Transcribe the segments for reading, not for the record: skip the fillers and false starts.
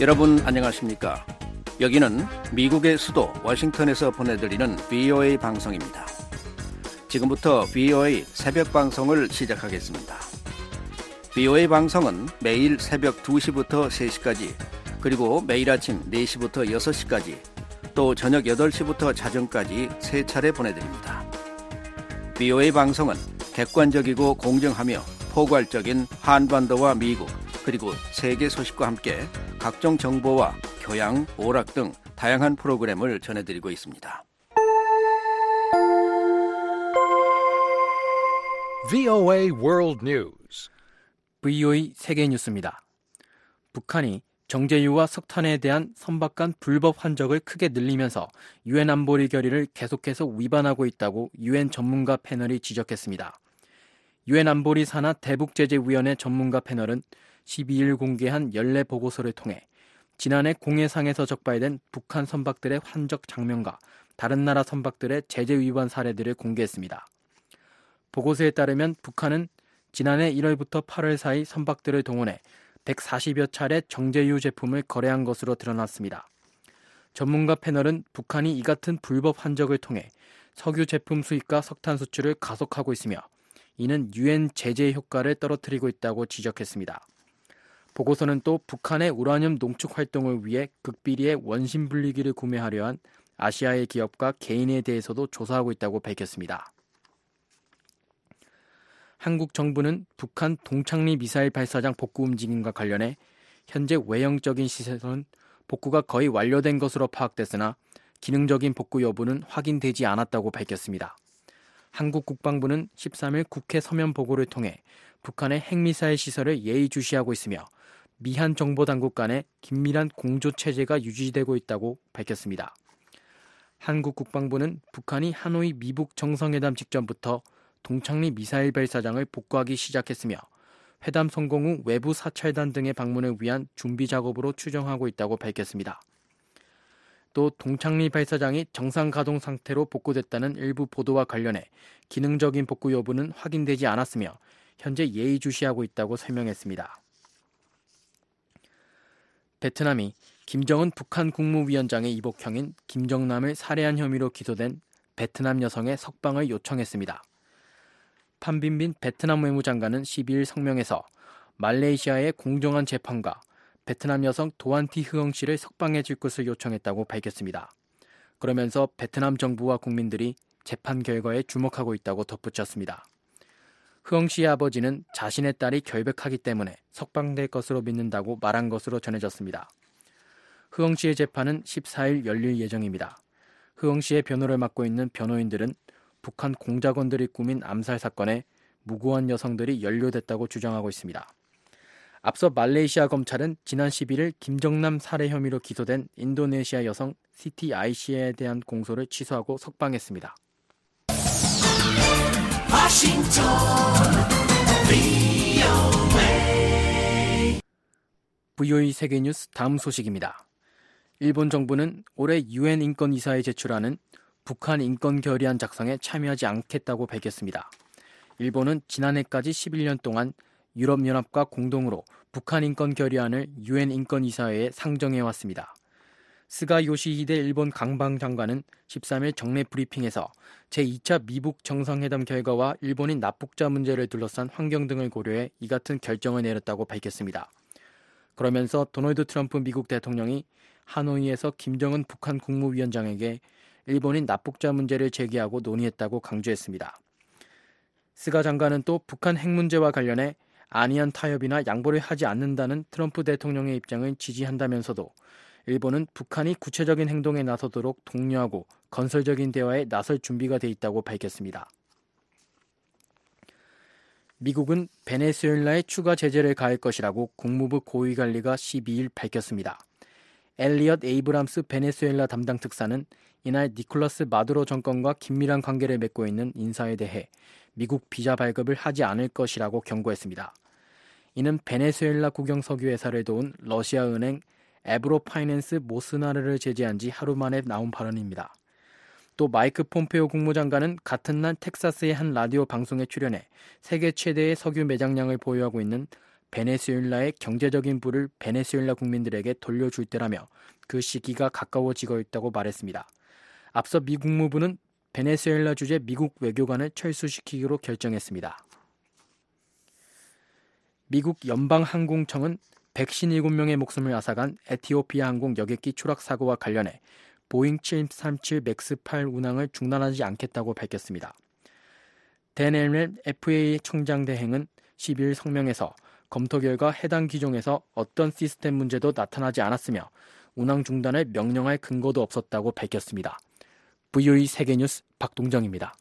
여러분 안녕하십니까? 여기는 미국의 수도 워싱턴에서 보내드리는 VOA 방송입니다. 지금부터 VOA 새벽 방송을 시작하겠습니다. VOA 방송은 매일 새벽 2시부터 3시까지, 그리고 매일 아침 4시부터 6시까지, 또 저녁 8시부터 자정까지 3차례 보내드립니다. VOA 방송은 객관적이고 공정하며 포괄적인 한반도와 미국, 그리고 세계 소식과 함께 각종 정보와 교양, 오락 등 다양한 프로그램을 전해드리고 있습니다. VOA World News. VOA 세계 뉴스입니다. 북한이 정제유와 석탄에 대한 선박간 불법 환적을 크게 늘리면서 유엔 안보리 결의를 계속해서 위반하고 있다고 유엔 전문가 패널이 지적했습니다. 유엔 안보리 산하 대북제재위원회 전문가 패널은 12일 공개한 연례 보고서를 통해 지난해 공해상에서 적발된 북한 선박들의 환적 장면과 다른 나라 선박들의 제재 위반 사례들을 공개했습니다. 보고서에 따르면 북한은 지난해 1월부터 8월 사이 선박들을 동원해 140여 차례 정제유 제품을 거래한 것으로 드러났습니다. 전문가 패널은 북한이 이 같은 불법 환적을 통해 석유 제품 수입과 석탄 수출을 가속하고 있으며 이는 유엔 제재 효과를 떨어뜨리고 있다고 지적했습니다. 보고서는 또 북한의 우라늄 농축 활동을 위해 극비리의 원심 분리기를 구매하려 한 아시아의 기업과 개인에 대해서도 조사하고 있다고 밝혔습니다. 한국 정부는 북한 동창리 미사일 발사장 복구 움직임과 관련해 현재 외형적인 시설은 복구가 거의 완료된 것으로 파악됐으나 기능적인 복구 여부는 확인되지 않았다고 밝혔습니다. 한국 국방부는 13일 국회 서면 보고를 통해 북한의 핵미사일 시설을 예의주시하고 있으며 미한 정보당국 간의 긴밀한 공조체제가 유지되고 있다고 밝혔습니다. 한국 국방부는 북한이 하노이 미북 정상회담 직전부터 동창리 미사일 발사장을 복구하기 시작했으며 회담 성공 후 외부 사찰단 등의 방문을 위한 준비 작업으로 추정하고 있다고 밝혔습니다. 또 동창리 발사장이 정상 가동 상태로 복구됐다는 일부 보도와 관련해 기능적인 복구 여부는 확인되지 않았으며 현재 예의주시하고 있다고 설명했습니다. 베트남이 김정은 북한 국무위원장의 이복형인 김정남을 살해한 혐의로 기소된 베트남 여성의 석방을 요청했습니다. 판빈빈 베트남 외무장관은 12일 성명에서 말레이시아의 공정한 재판과 베트남 여성 도안티 흐엉 씨를 석방해 줄 것을 요청했다고 밝혔습니다. 그러면서 베트남 정부와 국민들이 재판 결과에 주목하고 있다고 덧붙였습니다. 흐엉 씨의 아버지는 자신의 딸이 결백하기 때문에 석방될 것으로 믿는다고 말한 것으로 전해졌습니다. 흐엉 씨의 재판은 14일 열릴 예정입니다. 흐엉 씨의 변호를 맡고 있는 변호인들은 북한 공작원들이 꾸민 암살 사건에 무고한 여성들이 연루됐다고 주장하고 있습니다. 앞서 말레이시아 검찰은 지난 11일 김정남 살해 혐의로 기소된 인도네시아 여성 시티 아이시에 대한 공소를 취소하고 석방했습니다. VOA 세계뉴스 다음 소식입니다. 일본 정부는 올해 유엔 인권이사에 제출하는 북한 인권 결의안 작성에 참여하지 않겠다고 밝혔습니다. 일본은 지난해까지 11년 동안 유럽연합과 공동으로 북한 인권 결의안을 유엔 인권이사회에 상정해왔습니다. 스가 요시히데 일본 강방장관은 13일 정례 브리핑에서 제2차 미북 정상회담 결과와 일본인 납북자 문제를 둘러싼 환경 등을 고려해 이 같은 결정을 내렸다고 밝혔습니다. 그러면서 도널드 트럼프 미국 대통령이 하노이에서 김정은 북한 국무위원장에게 일본인 납북자 문제를 제기하고 논의했다고 강조했습니다. 스가 장관은 또 북한 핵 문제와 관련해 안이한 타협이나 양보를 하지 않는다는 트럼프 대통령의 입장을 지지한다면서도 일본은 북한이 구체적인 행동에 나서도록 독려하고 건설적인 대화에 나설 준비가 돼 있다고 밝혔습니다. 미국은 베네수엘라에 추가 제재를 가할 것이라고 국무부 고위관리가 12일 밝혔습니다. 엘리엇 에이브람스 베네수엘라 담당 특사는 이날 니콜라스 마두로 정권과 긴밀한 관계를 맺고 있는 인사에 대해 미국 비자 발급을 하지 않을 것이라고 경고했습니다. 이는 베네수엘라 국영 석유 회사를 도운 러시아 은행 에브로 파이낸스 모스나르를 제재한 지 하루 만에 나온 발언입니다. 또 마이크 폼페오 국무장관은 같은 날 텍사스의 한 라디오 방송에 출연해 세계 최대의 석유 매장량을 보유하고 있는 베네수엘라의 경제적인 부를 베네수엘라 국민들에게 돌려줄 때라며 그 시기가 가까워지고 있다고 말했습니다. 앞서 미 국무부는 베네수엘라 주재 미국 외교관을 철수시키기로 결정했습니다. 미국 연방항공청은 157명의 목숨을 앗아간 에티오피아 항공 여객기 추락 사고와 관련해 보잉 737 맥스 8 운항을 중단하지 않겠다고 밝혔습니다. 댄 엘멜 FAA 청장 대행은 12일 성명에서 검토 결과 해당 기종에서 어떤 시스템 문제도 나타나지 않았으며 운항 중단을 명령할 근거도 없었다고 밝혔습니다. VOA 세계뉴스 박동정입니다.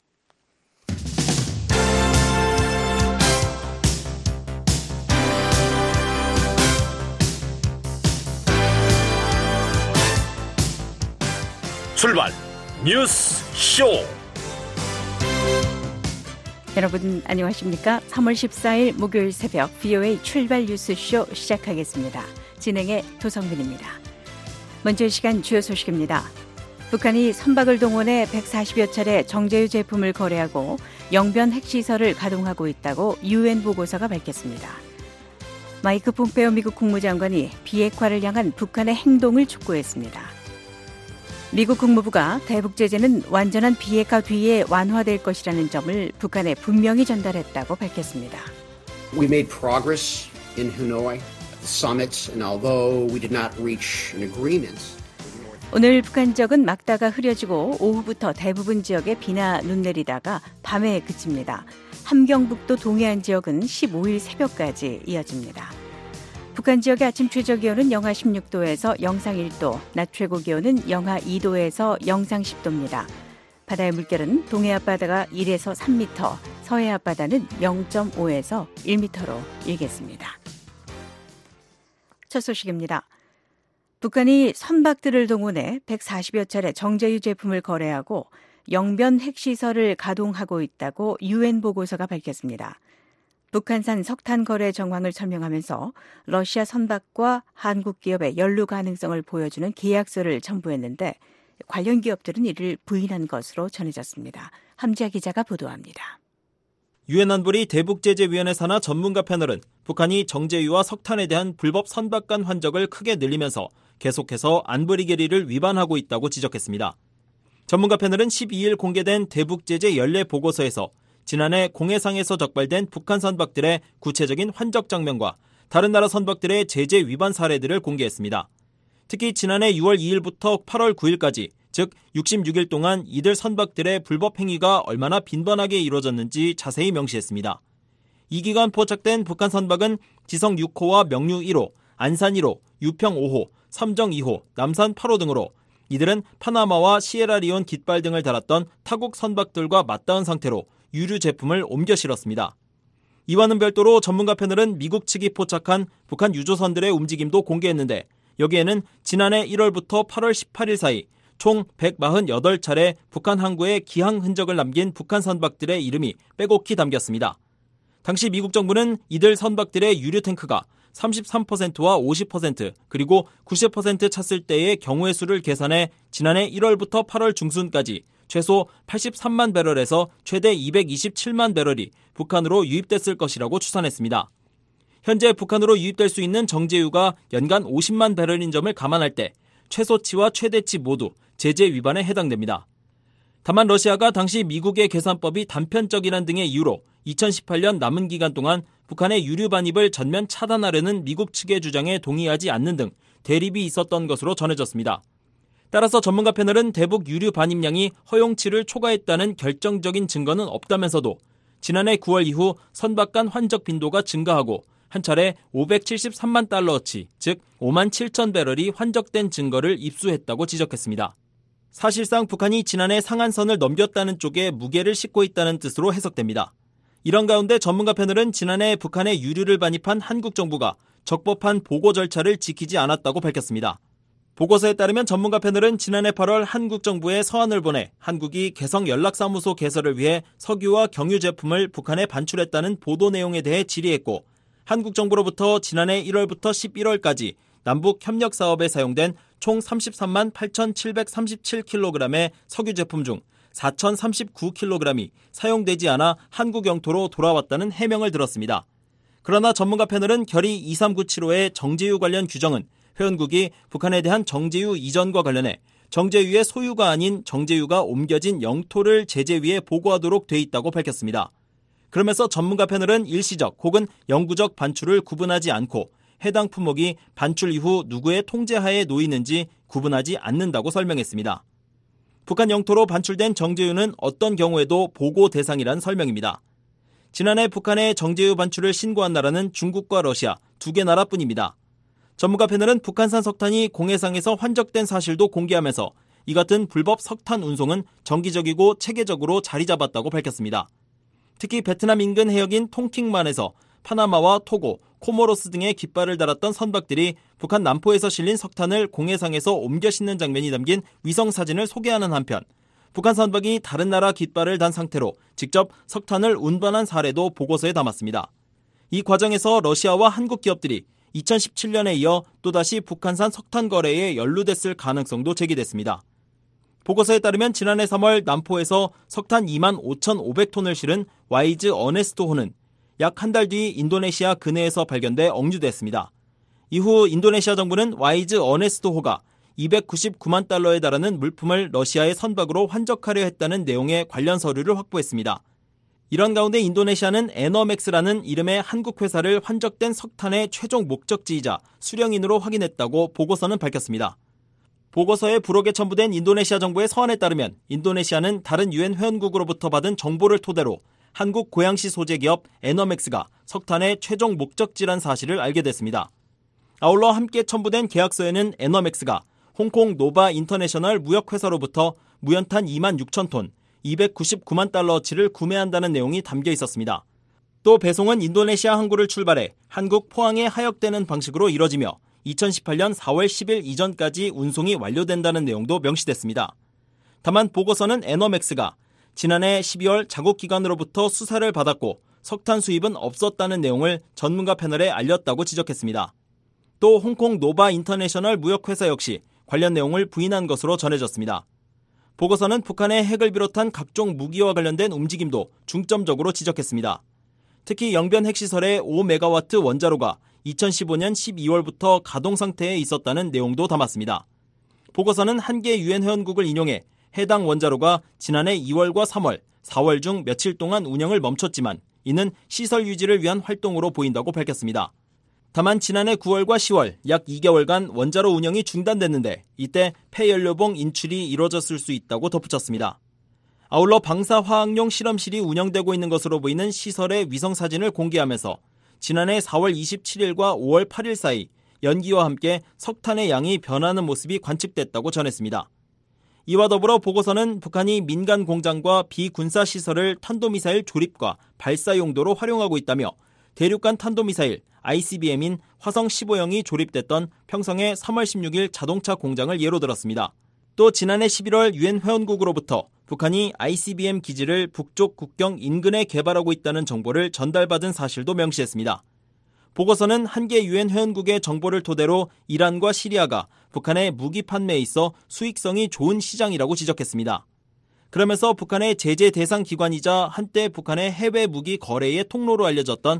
출발 뉴스 쇼. 여러분 안녕하십니까? 3월 14일 목요일 새벽 VOA 출발 뉴스쇼 시작하겠습니다. 진행의 도성민입니다. 먼저 이 시간 주요 소식입니다. 북한이 선박을 동원해 140여 차례 정제유 제품을 거래하고 영변 핵시설을 가동하고 있다고 UN 보고서가 밝혔습니다. 마이크 폼페오 미국 국무장관이 비핵화를 향한 북한의 행동을 촉구했습니다. 미국 국무부가 대북 제재는 완전한 비핵화 뒤에 완화될 것이라는 점을 북한에 분명히 전달했다고 밝혔습니다. We made progress in Hanoi at the summit, and although we did not reach an agreement. 오늘 북한 지역은 막다가 흐려지고 오후부터 대부분 지역에 비나 눈 내리다가 밤에 그칩니다. 함경북도 동해안 지역은 15일 새벽까지 이어집니다. 북한 지역의 아침 최저 기온은 영하 16도에서 영상 1도, 낮 최고 기온은 영하 2도에서 영상 10도입니다. 바다의 물결은 동해 앞바다가 1에서 3m, 서해 앞바다는 0.5에서 1m로 일겠습니다. 첫 소식입니다. 북한이 선박들을 동원해 140여 차례 정제유 제품을 거래하고 영변 핵시설을 가동하고 있다고 UN 보고서가 밝혔습니다. 북한산 석탄 거래 정황을 설명하면서 러시아 선박과 한국 기업의 연루 가능성을 보여주는 계약서를 첨부했는데 관련 기업들은 이를 부인한 것으로 전해졌습니다. 함지아 기자가 보도합니다. 유엔 안보리 대북제재위원회 산하 전문가 패널은 북한이 정제유와 석탄에 대한 불법 선박 간 환적을 크게 늘리면서 계속해서 안보리 결의를 위반하고 있다고 지적했습니다. 전문가 패널은 12일 공개된 대북제재 연례 보고서에서 지난해 공해상에서 적발된 북한 선박들의 구체적인 환적 장면과 다른 나라 선박들의 제재 위반 사례들을 공개했습니다. 특히 지난해 6월 2일부터 8월 9일까지, 즉 66일 동안 이들 선박들의 불법 행위가 얼마나 빈번하게 이루어졌는지 자세히 명시했습니다. 이 기간 포착된 북한 선박은 지성 6호와 명류 1호, 안산 1호, 유평 5호, 삼정 2호, 남산 8호 등으로 이들은 파나마와 시에라리온 깃발 등을 달았던 타국 선박들과 맞닿은 상태로 유류 제품을 옮겨 실었습니다. 이와는 별도로 전문가 패널은 미국 측이 포착한 북한 유조선들의 움직임도 공개했는데 여기에는 지난해 1월부터 8월 18일 사이 총 148차례 북한 항구에 기항 흔적을 남긴 북한 선박들의 이름이 빼곡히 담겼습니다. 당시 미국 정부는 이들 선박들의 유류 탱크가 33%와 50% 그리고 90% 찼을 때의 경우의 수를 계산해 지난해 1월부터 8월 중순까지 최소 83만 배럴에서 최대 227만 배럴이 북한으로 유입됐을 것이라고 추산했습니다. 현재 북한으로 유입될 수 있는 정제유가 연간 50만 배럴인 점을 감안할 때 최소치와 최대치 모두 제재 위반에 해당됩니다. 다만 러시아가 당시 미국의 계산법이 단편적이란 등의 이유로 2018년 남은 기간 동안 북한의 유류 반입을 전면 차단하려는 미국 측의 주장에 동의하지 않는 등 대립이 있었던 것으로 전해졌습니다. 따라서 전문가 패널은 대북 유류 반입량이 허용치를 초과했다는 결정적인 증거는 없다면서도 지난해 9월 이후 선박 간 환적 빈도가 증가하고 한 차례 573만 달러어치, 즉 5만 7천 배럴이 환적된 증거를 입수했다고 지적했습니다. 사실상 북한이 지난해 상한선을 넘겼다는 쪽에 무게를 싣고 있다는 뜻으로 해석됩니다. 이런 가운데 전문가 패널은 지난해 북한의 유류를 반입한 한국 정부가 적법한 보고 절차를 지키지 않았다고 밝혔습니다. 보고서에 따르면 전문가 패널은 지난해 8월 한국 정부에 서한을 보내 한국이 개성 연락사무소 개설을 위해 석유와 경유 제품을 북한에 반출했다는 보도 내용에 대해 질의했고 한국 정부로부터 지난해 1월부터 11월까지 남북 협력 사업에 사용된 총 33만 8,737kg의 석유 제품 중 4,039kg이 사용되지 않아 한국 영토로 돌아왔다는 해명을 들었습니다. 그러나 전문가 패널은 결의 23975의 정제유 관련 규정은 회원국이 북한에 대한 정제유 이전과 관련해 정제유의 소유가 아닌 정제유가 옮겨진 영토를 제재위에 보고하도록 돼 있다고 밝혔습니다. 그러면서 전문가 패널은 일시적 혹은 영구적 반출을 구분하지 않고 해당 품목이 반출 이후 누구의 통제하에 놓이는지 구분하지 않는다고 설명했습니다. 북한 영토로 반출된 정제유는 어떤 경우에도 보고 대상이란 설명입니다. 지난해 북한의 정제유 반출을 신고한 나라는 중국과 러시아 두 개 나라뿐입니다. 전문가 패널은 북한산 석탄이 공해상에서 환적된 사실도 공개하면서 이 같은 불법 석탄 운송은 정기적이고 체계적으로 자리 잡았다고 밝혔습니다. 특히 베트남 인근 해역인 통킹만에서 파나마와 토고, 코모로스 등의 깃발을 달았던 선박들이 북한 남포에서 실린 석탄을 공해상에서 옮겨 싣는 장면이 담긴 위성사진을 소개하는 한편 북한 선박이 다른 나라 깃발을 단 상태로 직접 석탄을 운반한 사례도 보고서에 담았습니다. 이 과정에서 러시아와 한국 기업들이 2017년에 이어 또다시 북한산 석탄 거래에 연루됐을 가능성도 제기됐습니다. 보고서에 따르면 지난해 3월 남포에서 석탄 25,500톤을 실은 와이즈 어네스트호는 약 한 달 뒤 인도네시아 근해에서 발견돼 억류됐습니다. 이후 인도네시아 정부는 와이즈 어네스트호가 299만 달러에 달하는 물품을 러시아의 선박으로 환적하려 했다는 내용의 관련 서류를 확보했습니다. 이런 가운데 인도네시아는 에너맥스라는 이름의 한국 회사를 환적된 석탄의 최종 목적지이자 수령인으로 확인했다고 보고서는 밝혔습니다. 보고서에 부록에 첨부된 인도네시아 정부의 서한에 따르면 인도네시아는 다른 유엔 회원국으로부터 받은 정보를 토대로 한국 고양시 소재 기업 에너맥스가 석탄의 최종 목적지란 사실을 알게 됐습니다. 아울러 함께 첨부된 계약서에는 에너맥스가 홍콩 노바 인터내셔널 무역회사로부터 무연탄 26,000톤, 299만 달러어치를 구매한다는 내용이 담겨 있었습니다. 또 배송은 인도네시아 항구를 출발해 한국 포항에 하역되는 방식으로 이뤄지며 2018년 4월 10일 이전까지 운송이 완료된다는 내용도 명시됐습니다. 다만 보고서는 에너맥스가 지난해 12월 자국기관으로부터 수사를 받았고 석탄 수입은 없었다는 내용을 전문가 패널에 알렸다고 지적했습니다. 또 홍콩 노바 인터내셔널 무역회사 역시 관련 내용을 부인한 것으로 전해졌습니다. 보고서는 북한의 핵을 비롯한 각종 무기와 관련된 움직임도 중점적으로 지적했습니다. 특히 영변 핵시설의 5메가와트 원자로가 2015년 12월부터 가동 상태에 있었다는 내용도 담았습니다. 보고서는 한 개 유엔 회원국을 인용해 해당 원자로가 지난해 2월과 3월, 4월 중 며칠 동안 운영을 멈췄지만 이는 시설 유지를 위한 활동으로 보인다고 밝혔습니다. 다만 지난해 9월과 10월 약 2개월간 원자로 운영이 중단됐는데 이때 폐연료봉 인출이 이뤄졌을 수 있다고 덧붙였습니다. 아울러 방사화학용 실험실이 운영되고 있는 것으로 보이는 시설의 위성사진을 공개하면서 지난해 4월 27일과 5월 8일 사이 연기와 함께 석탄의 양이 변하는 모습이 관측됐다고 전했습니다. 이와 더불어 보고서는 북한이 민간 공장과 비군사 시설을 탄도미사일 조립과 발사 용도로 활용하고 있다며 대륙간 탄도미사일 ICBM인 화성 15형이 조립됐던 평성의 3월 16일 자동차 공장을 예로 들었습니다. 또 지난해 11월 유엔 회원국으로부터 북한이 ICBM 기지를 북쪽 국경 인근에 개발하고 있다는 정보를 전달받은 사실도 명시했습니다. 보고서는 한 개 유엔 회원국의 정보를 토대로 이란과 시리아가 북한의 무기 판매에 있어 수익성이 좋은 시장이라고 지적했습니다. 그러면서 북한의 제재 대상 기관이자 한때 북한의 해외 무기 거래의 통로로 알려졌던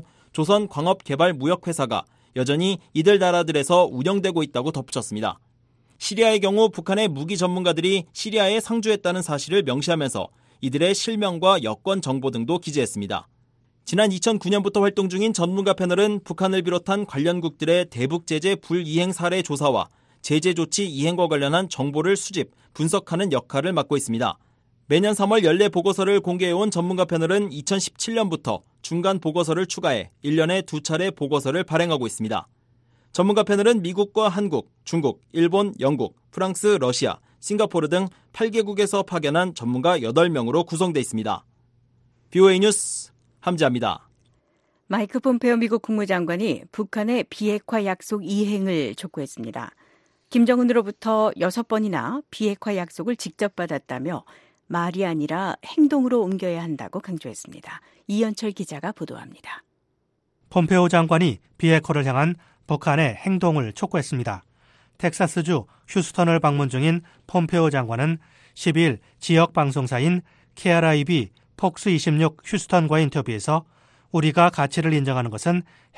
조선광업개발무역회사가 여전히 이들 나라들에서 운영되고 있다고 덧붙였습니다. 시리아의 경우 북한의 무기 전문가들이 시리아에 상주했다는 사실을 명시하면서 이들의 실명과 여권 정보 등도 기재했습니다. 지난 2009년부터 활동 중인 전문가 패널은 북한을 비롯한 관련국들의 대북 제재 불이행 사례 조사와 제재 조치 이행과 관련한 정보를 수집, 분석하는 역할을 맡고 있습니다. 매년 3월 연례 보고서를 공개해온 전문가 패널은 2017년부터 중간 보고서를 추가해 1년에 2차례 보고서를 발행하고 있습니다. 전문가 패널은 미국과 한국, 중국, 일본, 영국, 프랑스, 러시아, 싱가포르 등 8개국에서 파견한 전문가 8명으로 구성되어 있습니다. VOA 뉴스 함지아입니다. 마이크 폼페오 미국 국무장관이 북한의 비핵화 약속 이행을 촉구했습니다. 김정은으로부터 6번이나 비핵화 약속을 직접 받았다며 말이 아니라 행동으로 옮겨야 한다고 강조했습니다. 이현철 기자가 보도합니다. 폼페오 장관이 비핵화를 향한 북한의 행동을 촉구했습니다. 텍사스주 휴스턴을 방문 중인 폼페오 장관은 12일 지역 방송사인 KRIB 폭스 26 휴스턴과의 인터뷰에서 우리가 가치를 인정하는 것은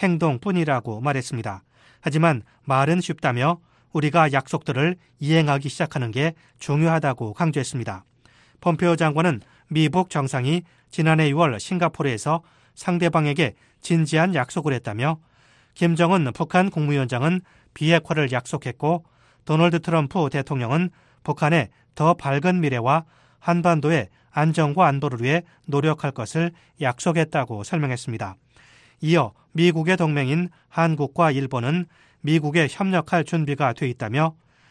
행동뿐이라고 말했습니다. 하지만 말은 쉽다며 우리가 약속들을 이행하기 시작하는 게 중요하다고 강조했습니다. 폼페오 장관은 미북 정상이 지난해 6월 싱가포르에서 상대방에게 진지한 약속을 했다며 김정은 북한 국무위원장은 비핵화를 약속했고 도널드 트럼프 대통령은 북한의 더 밝은 미래와 한반도의 안정과 안보를 위해 노력할 것을 약속했다고 설명했습니다. 이어 미국의 동맹인 한국과 일본은 미국에 협력할 준비가 돼 있다며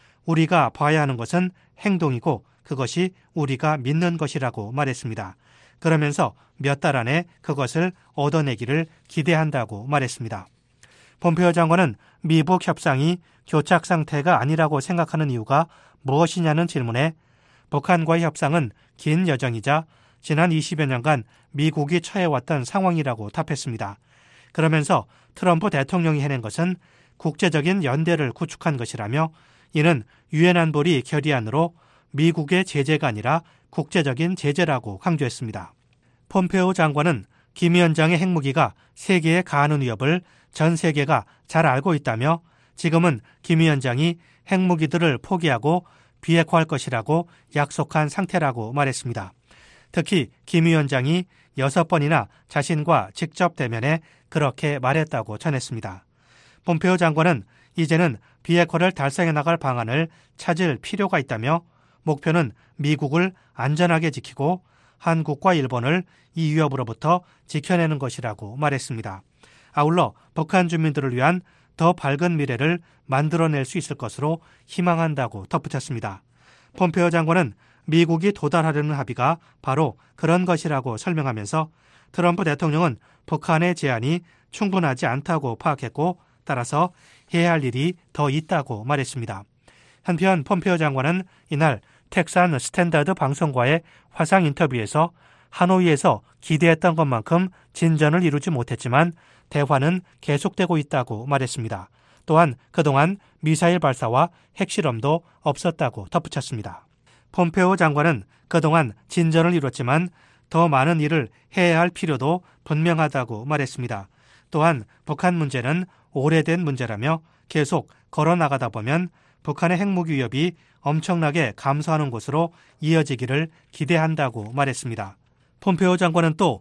우리가 봐야 하는 것은 행동이고 그것이 우리가 믿는 것이라고 말했습니다. 그러면서 몇 달 안에 그것을 얻어내기를 기대한다고 말했습니다. 폼페오 장관은 미북 협상이 교착 상태가 아니라고 생각하는 이유가 무엇이냐는 질문에 북한과의 협상은 긴 여정이자 지난 20여 년간 미국이 처해왔던 상황이라고 답했습니다. 그러면서 트럼프 대통령이 해낸 것은 국제적인 연대를 구축한 것이라며 이는 유엔 안보리 결의안으로 미국의 제재가 아니라 국제적인 제재라고 강조했습니다. 폼페오 장관은 김 위원장의 핵무기가 세계에 가하는 위협을 전 세계가 잘 알고 있다며 지금은 김 위원장이 핵무기들을 포기하고 비핵화할 것이라고 약속한 상태라고 말했습니다. 특히 김 위원장이 6번이나 자신과 직접 대면해 그렇게 말했다고 전했습니다. 폼페오 장관은 이제는 비핵화를 달성해 나갈 방안을 찾을 필요가 있다며 목표는 미국을 안전하게 지키고 한국과 일본을 이 위협으로부터 지켜내는 것이라고 말했습니다. 아울러 북한 주민들을 위한 더 밝은 미래를 만들어낼 수 있을 것으로 희망한다고 덧붙였습니다. 폼페오 장관은 미국이 도달하려는 합의가 바로 그런 것이라고 설명하면서 트럼프 대통령은 북한의 제안이 충분하지 않다고 파악했고 따라서 해야 할 일이 더 있다고 말했습니다. 한편 폼페오 장관은 이날 텍산 스탠다드 방송과의 화상 인터뷰에서 하노이에서 기대했던 것만큼 진전을 이루지 못했지만 대화는 계속되고 있다고 말했습니다. 또한 그동안 미사일 발사와 핵실험도 없었다고 덧붙였습니다. 폼페오 장관은 그동안 진전을 이뤘지만 더 많은 일을 해야 할 필요도 분명하다고 말했습니다. 또한 북한 문제는 오래된 문제라며 계속 걸어나가다 보면 북한의 핵무기 위협이 엄청나게 감소하는 곳으로 이어지기를 기대한다고 말했습니다. 폼페오 장관은 또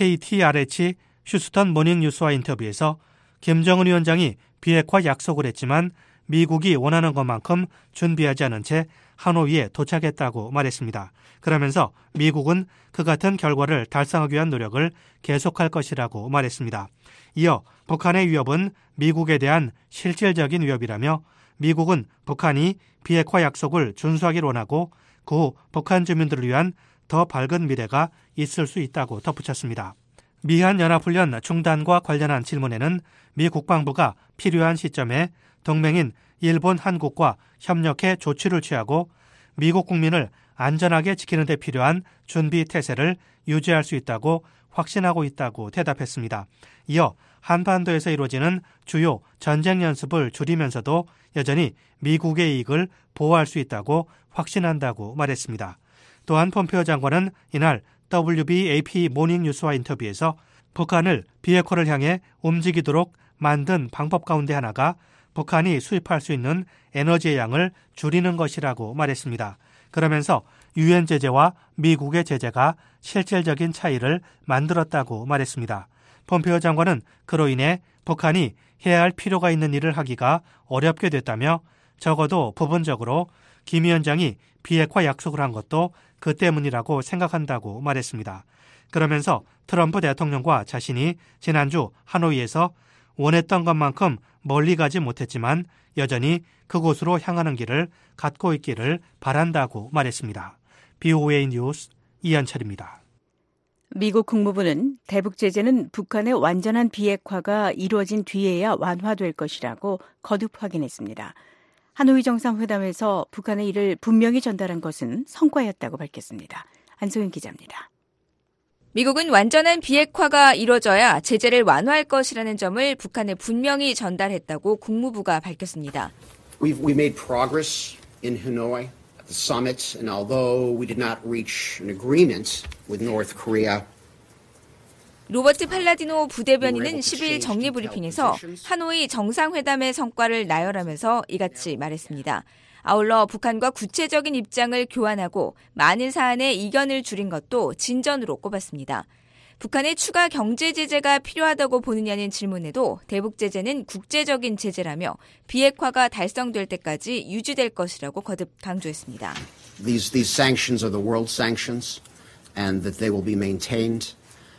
KTRH 휴스턴 모닝뉴스와 인터뷰에서 김정은 위원장이 비핵화 약속을 했지만 미국이 원하는 것만큼 준비하지 않은 채 하노이에 도착했다고 말했습니다. 그러면서 미국은 그 같은 결과를 달성하기 위한 노력을 계속할 것이라고 말했습니다. 이어 북한의 위협은 미국에 대한 실질적인 위협이라며 미국은 북한이 비핵화 약속을 준수하기를 원하고 그 후 북한 주민들을 위한 더 밝은 미래가 있을 수 있다고 덧붙였습니다. 미한 연합훈련 중단과 관련한 질문에는 미 국방부가 필요한 시점에 동맹인 일본, 한국과 협력해 조치를 취하고 미국 국민을 안전하게 지키는 데 필요한 준비 태세를 유지할 수 있다고 확신하고 있다고 대답했습니다. 이어 한반도에서 이루어지는 주요 전쟁 연습을 줄이면서도 여전히 미국의 이익을 보호할 수 있다고 확신한다고 말했습니다. 또한 폼페오 장관은 이날 WBAP 모닝뉴스와 인터뷰에서 북한을 비핵화를 향해 움직이도록 만든 방법 가운데 하나가 북한이 수입할 수 있는 에너지의 양을 줄이는 것이라고 말했습니다. 그러면서 유엔 제재와 미국의 제재가 실질적인 차이를 만들었다고 말했습니다. 폼페오 장관은 그로 인해 북한이 해야 할 필요가 있는 일을 하기가 어렵게 됐다며 적어도 부분적으로 김 위원장이 비핵화 약속을 한 것도 그 때문이라고 생각한다고 말했습니다. 그러면서 트럼프 대통령과 자신이 지난주 하노이에서 원했던 것만큼 멀리 가지 못했지만 여전히 그곳으로 향하는 길을 갖고 있기를 바란다고 말했습니다. BOA 뉴스 이한철입니다. 미국 국무부는 대북 제재는 북한의 완전한 비핵화가 이루어진 뒤에야 완화될 것이라고 거듭 확인했습니다. 하노이 정상회담에서 북한의 이를 분명히 전달한 것은 성과였다고 밝혔습니다. 안소연 기자입니다. 미국은 완전한 비핵화가 이뤄져야 제재를 완화할 것이라는 점을 북한에 분명히 전달했다고 국무부가 밝혔습니다. We made progress in Hanoi at the summit, and although we did not reach an agreement with North Korea, 로버트 팔라디노 부대변인은 10일 정례브리핑에서 하노이 정상회담의 성과를 나열하면서 이같이 말했습니다. 아울러 북한과 구체적인 입장을 교환하고 많은 사안에 이견을 줄인 것도 진전으로 꼽았습니다. 북한의 추가 경제 제재가 필요하다고 보느냐는 질문에도 대북 제재는 국제적인 제재라며 비핵화가 달성될 때까지 유지될 것이라고 거듭 강조했습니다. These sanctions are the world sanctions and that they will be maintained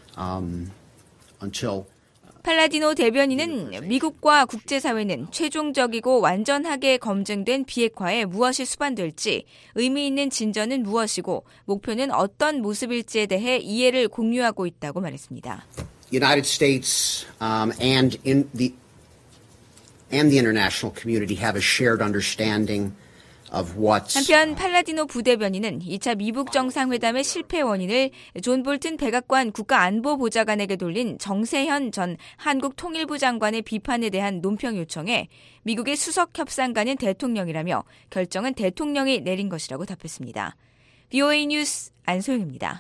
until 팔라디노 대변인은 미국과 국제사회는 최종적이고 완전하게 검증된 비핵화에 무엇이 수반될지, 의미 있는 진전은 무엇이고 목표는 어떤 모습일지에 대해 이해를 공유하고 있다고 말했습니다. United States and the international community have a shared understanding of what. 한편 팔라디노 부대변인은 2차 미북 정상회담의 실패 원인을 존 볼튼 백악관 국가안보보좌관에게 돌린 정세현 전 한국통일부 장관의 비판에 대한 논평 요청에 미국의 수석협상가는 대통령이라며 결정은 대통령이 내린 것이라고 답했습니다. VOA 뉴스 안소영입니다.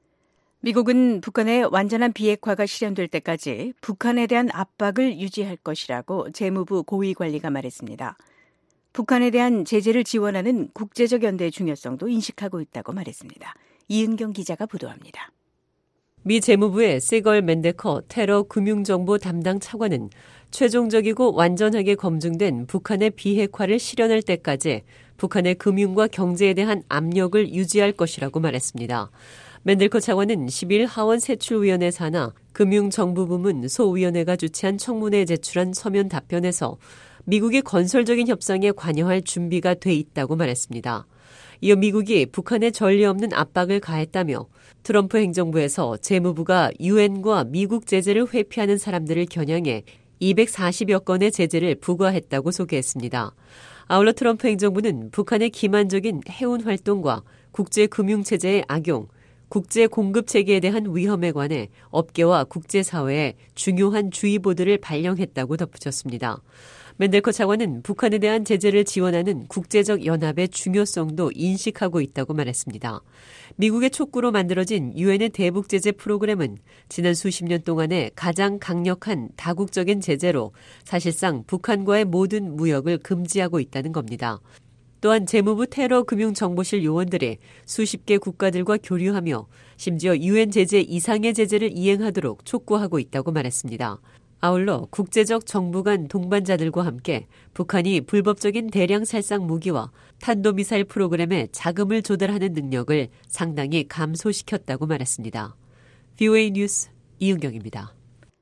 미국은 북한의 완전한 비핵화가 실현될 때까지 북한에 대한 압박을 유지할 것이라고 재무부 고위관리가 말했습니다. 북한에 대한 제재를 지원하는 국제적 연대의 중요성도 인식하고 있다고 말했습니다. 이은경 기자가 보도합니다. 미 재무부의 세걸 맨데커 테러 금융정보 담당 차관은 최종적이고 완전하게 검증된 북한의 비핵화를 실현할 때까지 북한의 금융과 경제에 대한 압력을 유지할 것이라고 말했습니다. 맨데커 차관은 10일 하원 세출위원회 산하 금융정부부문 소위원회가 주최한 청문회에 제출한 서면 답변에서 미국이 건설적인 협상에 관여할 준비가 돼 있다고 말했습니다. 이어 미국이 북한에 전례 없는 압박을 가했다며 트럼프 행정부에서 재무부가 유엔과 미국 제재를 회피하는 사람들을 겨냥해 240여 건의 제재를 부과했다고 소개했습니다. 아울러 트럼프 행정부는 북한의 기만적인 해운 활동과 국제금융체제의 악용, 국제 공급 체계에 대한 위험에 관해 업계와 국제사회에 중요한 주의보들을 발령했다고 덧붙였습니다. 맨데커 차관은 북한에 대한 제재를 지원하는 국제적 연합의 중요성도 인식하고 있다고 말했습니다. 미국의 촉구로 만들어진 유엔의 대북 제재 프로그램은 지난 수십 년 동안의 가장 강력한 다국적인 제재로 사실상 북한과의 모든 무역을 금지하고 있다는 겁니다. 또한 재무부 테러 금융정보실 요원들이 수십 개 국가들과 교류하며 심지어 유엔 제재 이상의 제재를 이행하도록 촉구하고 있다고 말했습니다. 아울러 국제적 정부 간 동반자들과 함께 북한이 불법적인 대량 살상 무기와 탄도미사일 프로그램에 자금을 조달하는 능력을 상당히 감소시켰다고 말했습니다. VOA 뉴스 이은경입니다.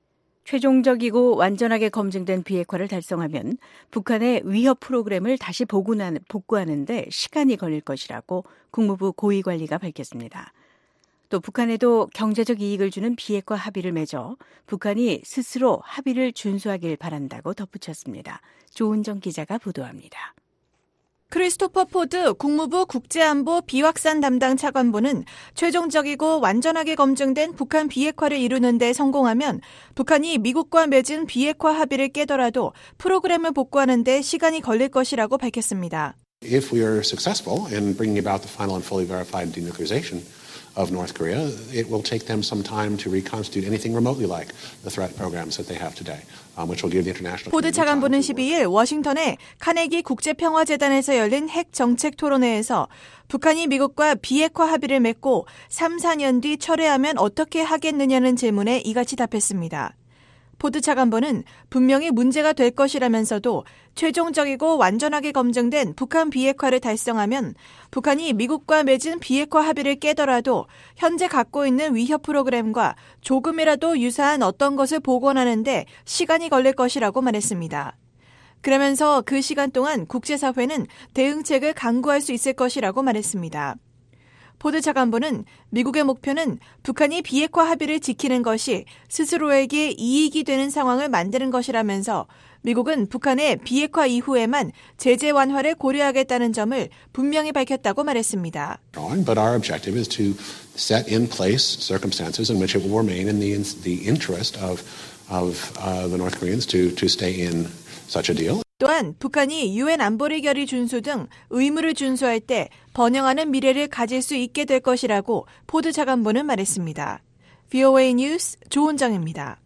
최종적이고 완전하게 검증된 비핵화를 달성하면 북한의 위협 프로그램을 다시 복구하는 데 시간이 걸릴 것이라고 국무부 고위관리가 밝혔습니다. 또 북한에도 경제적 이익을 주는 비핵화 합의를 맺어 북한이 스스로 합의를 준수하길 바란다고 덧붙였습니다. 조은정 기자가 보도합니다. 크리스토퍼 포드 국무부 국제안보 비확산 담당 차관보는 최종적이고 완전하게 검증된 북한 비핵화를 이루는 데 성공하면 북한이 미국과 맺은 비핵화 합의를 깨더라도 프로그램을 복구하는 데 시간이 걸릴 것이라고 밝혔습니다. If we are successful in bringing about the final and fully verified denuclearization of North Korea, it will take them some time to reconstitute anything remotely like the threat programs that they have today, which will give the international. 포드 차관보는 12일 워싱턴의 카네기 국제평화재단에서 열린 핵 정책 토론회에서 북한이 미국과 비핵화 합의를 맺고 3, 4년 뒤 철회하면 어떻게 하겠느냐는 질문에 이같이 답했습니다. 포드 차관보는 분명히 문제가 될 것이라면서도 최종적이고 완전하게 검증된 북한 비핵화를 달성하면 북한이 미국과 맺은 비핵화 합의를 깨더라도 현재 갖고 있는 위협 프로그램과 조금이라도 유사한 어떤 것을 복원하는 데 시간이 걸릴 것이라고 말했습니다. 그러면서 그 시간 동안 국제사회는 대응책을 강구할 수 있을 것이라고 말했습니다. 포드 차관보는 미국의 목표는 북한이 비핵화 합의를 지키는 것이 스스로에게 이익이 되는 상황을 만드는 것이라면서 미국은 북한의 비핵화 이후에만 제재 완화를 고려하겠다는 점을 분명히 밝혔다고 말했습니다. But our objective is to set in place circumstances in which it will remain in the interest of the North Koreans to stay in such a deal. 또한 북한이 유엔 안보리 결의 준수 등 의무를 준수할 때 번영하는 미래를 가질 수 있게 될 것이라고 포드 차관보는 말했습니다. VOA 뉴스 조은정입니다.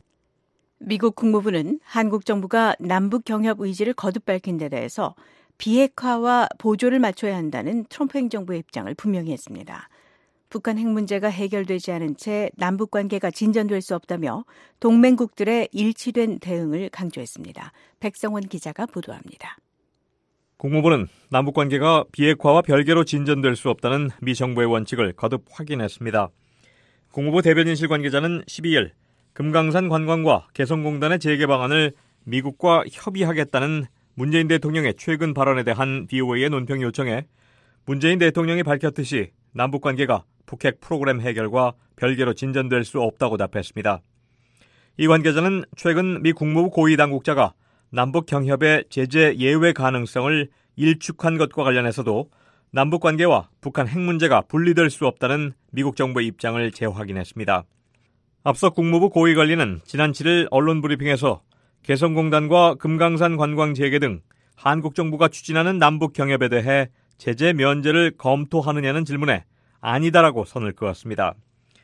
미국 국무부는 한국 정부가 남북 경협 의지를 거듭 밝힌 데 대해서 비핵화와 보조를 맞춰야 한다는 트럼프 행정부의 입장을 분명히 했습니다. 북한 핵 문제가 해결되지 않은 채 남북 관계가 진전될 수 없다며 동맹국들의 일치된 대응을 강조했습니다. 백성원 기자가 보도합니다. 국무부는 남북 관계가 비핵화와 별개로 진전될 수 없다는 미 정부의 원칙을 거듭 확인했습니다. 국무부 대변인실 관계자는 12일 금강산 관광과 개성공단의 재개 방안을 미국과 협의하겠다는 문재인 대통령의 최근 발언에 대한 VOA의 논평 요청에 문재인 대통령이 밝혔듯이 남북 관계가 북핵 프로그램 해결과 별개로 진전될 수 없다고 답했습니다. 이 관계자는 최근 미 국무부 고위 당국자가 남북 경협의 제재 예외 가능성을 일축한 것과 관련해서도 남북 관계와 북한 핵 문제가 분리될 수 없다는 미국 정부의 입장을 재확인했습니다. 앞서 국무부 고위 관리는 지난 7일 언론 브리핑에서 개성공단과 금강산 관광 재개 등 한국 정부가 추진하는 남북 경협에 대해 제재 면제를 검토하느냐는 질문에 아니다라고 선을 그었습니다.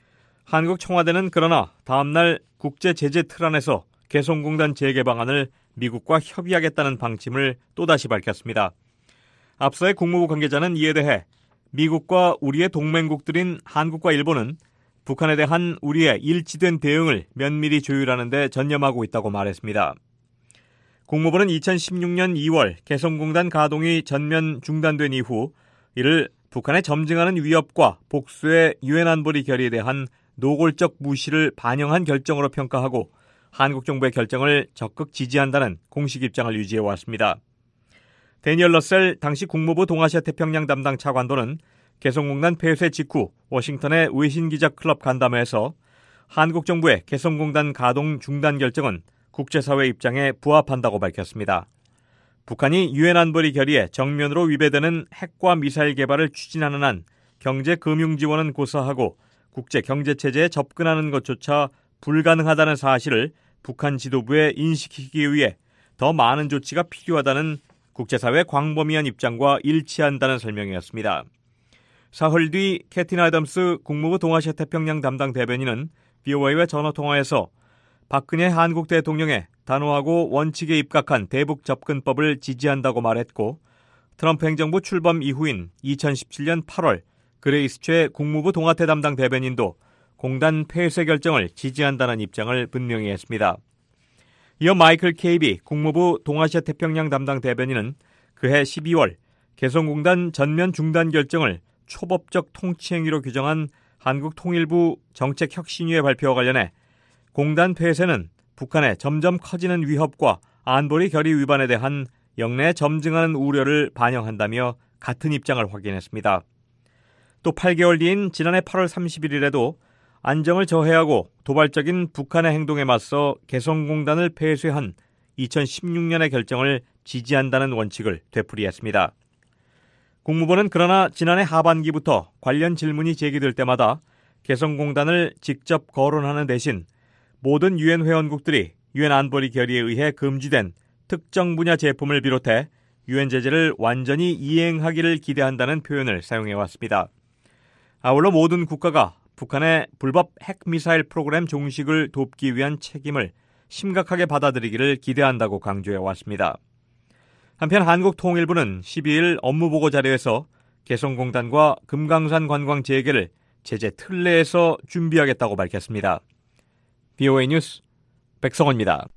한국 청와대는 그러나 다음 날 국제 제재 틀 안에서 개성공단 재개 방안을 미국과 협의하겠다는 방침을 또다시 밝혔습니다. 앞서의 국무부 관계자는 이에 대해 미국과 우리의 동맹국들인 한국과 일본은 북한에 대한 우리의 일치된 대응을 면밀히 조율하는 데 전념하고 있다고 말했습니다. 국무부는 2016년 2월 개성공단 가동이 전면 중단된 이후 이를 북한의 점증하는 위협과 복수의 유엔 안보리 결의에 대한 노골적 무시를 반영한 결정으로 평가하고 한국 정부의 결정을 적극 지지한다는 공식 입장을 유지해 왔습니다. 데니얼 러셀 당시 국무부 동아시아 태평양 담당 차관도는 개성공단 폐쇄 직후 워싱턴의 외신기자 클럽 간담회에서 한국 정부의 개성공단 가동 중단 결정은 국제사회 입장에 부합한다고 밝혔습니다. 북한이 유엔 안보리 결의에 정면으로 위배되는 핵과 미사일 개발을 추진하는 한 경제 금융 지원은 고사하고 국제 경제 체제에 접근하는 것조차 불가능하다는 사실을 북한 지도부에 인식시키기 위해 더 많은 조치가 필요하다는 국제사회 광범위한 입장과 일치한다는 설명이었습니다. 사흘 뒤 캐틴 애덤스 국무부 동아시아 태평양 담당 대변인은 VOA와 전화통화에서 박근혜 한국 대통령의 단호하고 원칙에 입각한 대북 접근법을 지지한다고 말했고 트럼프 행정부 출범 이후인 2017년 8월 그레이스 최 국무부 동아태 담당 대변인도 공단 폐쇄 결정을 지지한다는 입장을 분명히 했습니다. 이어 마이클 케이비 국무부 동아시아 태평양 담당 대변인은 그해 12월 개성공단 전면 중단 결정을 초법적 통치행위로 규정한 한국통일부 정책혁신위의 발표와 관련해 공단 폐쇄는 북한의 점점 커지는 위협과 안보리 결의 위반에 대한 영내 점증하는 우려를 반영한다며 같은 입장을 확인했습니다. 또 8개월 뒤인 지난해 8월 31일에도 안정을 저해하고 도발적인 북한의 행동에 맞서 개성공단을 폐쇄한 2016년의 결정을 지지한다는 원칙을 되풀이했습니다. 국무부는 그러나 지난해 하반기부터 관련 질문이 제기될 때마다 개성공단을 직접 거론하는 대신 모든 유엔 회원국들이 유엔 안보리 결의에 의해 금지된 특정 분야 제품을 비롯해 유엔 제재를 완전히 이행하기를 기대한다는 표현을 사용해왔습니다. 아울러 모든 국가가 북한의 불법 핵미사일 프로그램 종식을 돕기 위한 책임을 심각하게 받아들이기를 기대한다고 강조해왔습니다. 한편 한국통일부는 12일 업무보고 자료에서 개성공단과 금강산 관광 재개를 제재 틀 내에서 준비하겠다고 밝혔습니다. VOA 뉴스 백성원입니다.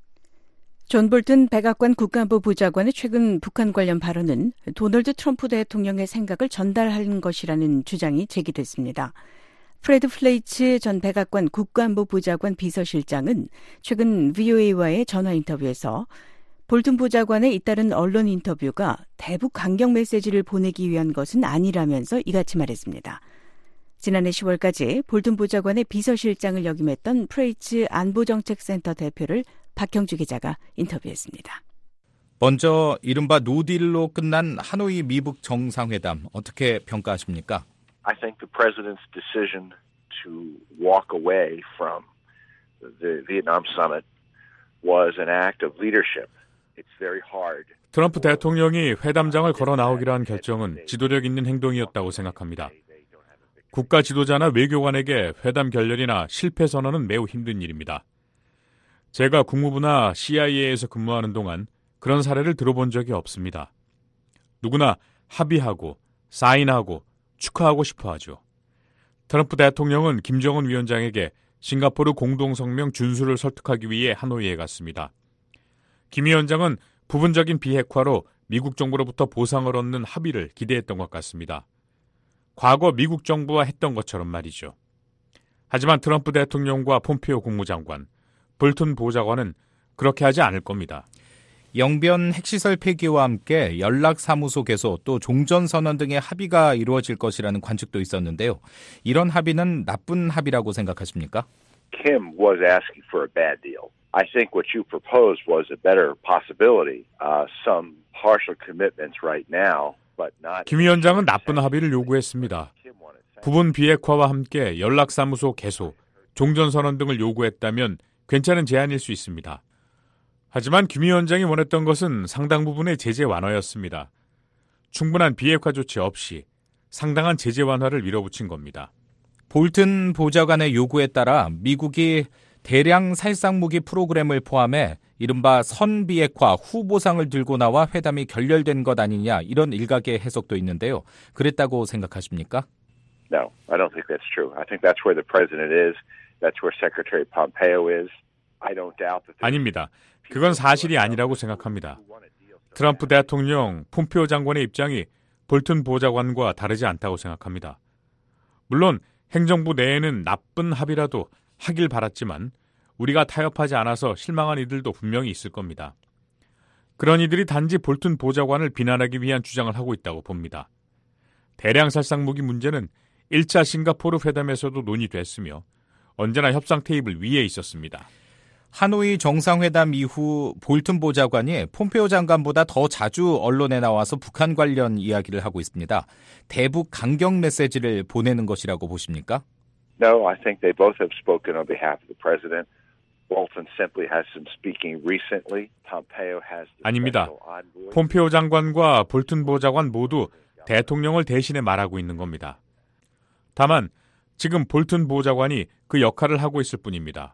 존 볼튼 백악관 국가안보 부장관의 최근 북한 관련 발언은 도널드 트럼프 대통령의 생각을 전달한 것이라는 주장이 제기됐습니다. 프레드 플레이츠 전 백악관 국가안보 부장관 비서실장은 최근 VOA와의 전화 인터뷰에서 볼튼 부장관의 잇따른 언론 인터뷰가 대북 강경 메시지를 보내기 위한 것은 아니라면서 이같이 말했습니다. 지난해 10월까지 볼튼 부장관의 비서실장을 역임했던 프레이츠 안보정책센터 대표를 박형주 기자가 인터뷰했습니다. 먼저 이른바 노딜로 끝난 하노이 미북 정상회담 어떻게 평가하십니까? I think the president's decision to walk away from the Vietnam summit was an act of leadership. It's very hard. 트럼프 대통령이 회담장을 걸어 나오기로 한 결정은 지도력 있는 행동이었다고 생각합니다. 국가 지도자나 외교관에게 회담 결렬이나 실패 선언은 매우 힘든 일입니다. 제가 국무부나 CIA에서 근무하는 동안 그런 사례를 들어본 적이 없습니다. 누구나 합의하고 사인하고 축하하고 싶어 하죠. 트럼프 대통령은 김정은 위원장에게 싱가포르 공동성명 준수를 설득하기 위해 하노이에 갔습니다. 김 위원장은 부분적인 비핵화로 미국 정부로부터 보상을 얻는 합의를 기대했던 것 같습니다. 과거 미국 정부와 했던 것처럼 말이죠. 하지만 트럼프 대통령과 폼페이오 국무장관, 볼튼 보좌관은 그렇게 하지 않을 겁니다. 영변 핵시설 폐기와 함께 연락사무소 개소 또 종전선언 등의 합의가 이루어질 것이라는 관측도 있었는데요. 이런 합의는 나쁜 합의라고 생각하십니까? Kim was asking for a bad deal. I think what you proposed was a better possibility. Some partial commitments right now, but not. 김 위원장은 나쁜 합의를 요구했습니다. 부분 비핵화와 함께 연락사무소 개소, 종전선언 등을 요구했다면 괜찮은 제안일 수 있습니다. 하지만 김 위원장이 원했던 것은 상당 부분의 제재 완화였습니다. 충분한 비핵화 조치 없이 상당한 제재 완화를 밀어붙인 겁니다. 볼튼 보좌관의 요구에 따라 미국이 대량 살상무기 프로그램을 포함해 이른바 선비핵화 후보상을 들고 나와 회담이 결렬된 것 아니냐 이런 일각의 해석도 있는데요. 그랬다고 생각하십니까? No, I don't think that's true. I think that's where the president is. That's where Secretary Pompeo is. I don't doubt that. 아닙니다. 그건 사실이 아니라고 생각합니다. 트럼프 대통령, 폼페이오 장관의 입장이 볼튼 보좌관과 다르지 않다고 생각합니다. 물론 행정부 내에는 나쁜 합의라도 하길 바랐지만 우리가 타협하지 않아서 실망한 이들도 분명히 있을 겁니다. 그런 이들이 단지 볼튼 보좌관을 비난하기 위한 주장을 하고 있다고 봅니다. 대량 살상무기 문제는 1차 싱가포르 회담에서도 논의됐으며 언제나 협상 테이블 위에 있었습니다. 하노이 정상회담 이후 볼튼 보좌관이 폼페이오 장관보다 더 자주 언론에 나와서 북한 관련 이야기를 하고 있습니다. 대북 강경 메시지를 보내는 것이라고 보십니까? No, I think they both have spoken on behalf of the president. Bolton simply has been speaking recently. Pompeo has. 아닙니다. 폼페이오 장관과 볼튼 보좌관 모두 대통령을 대신해 말하고 있는 겁니다. 다만 지금 볼튼 보좌관이 그 역할을 하고 있을 뿐입니다.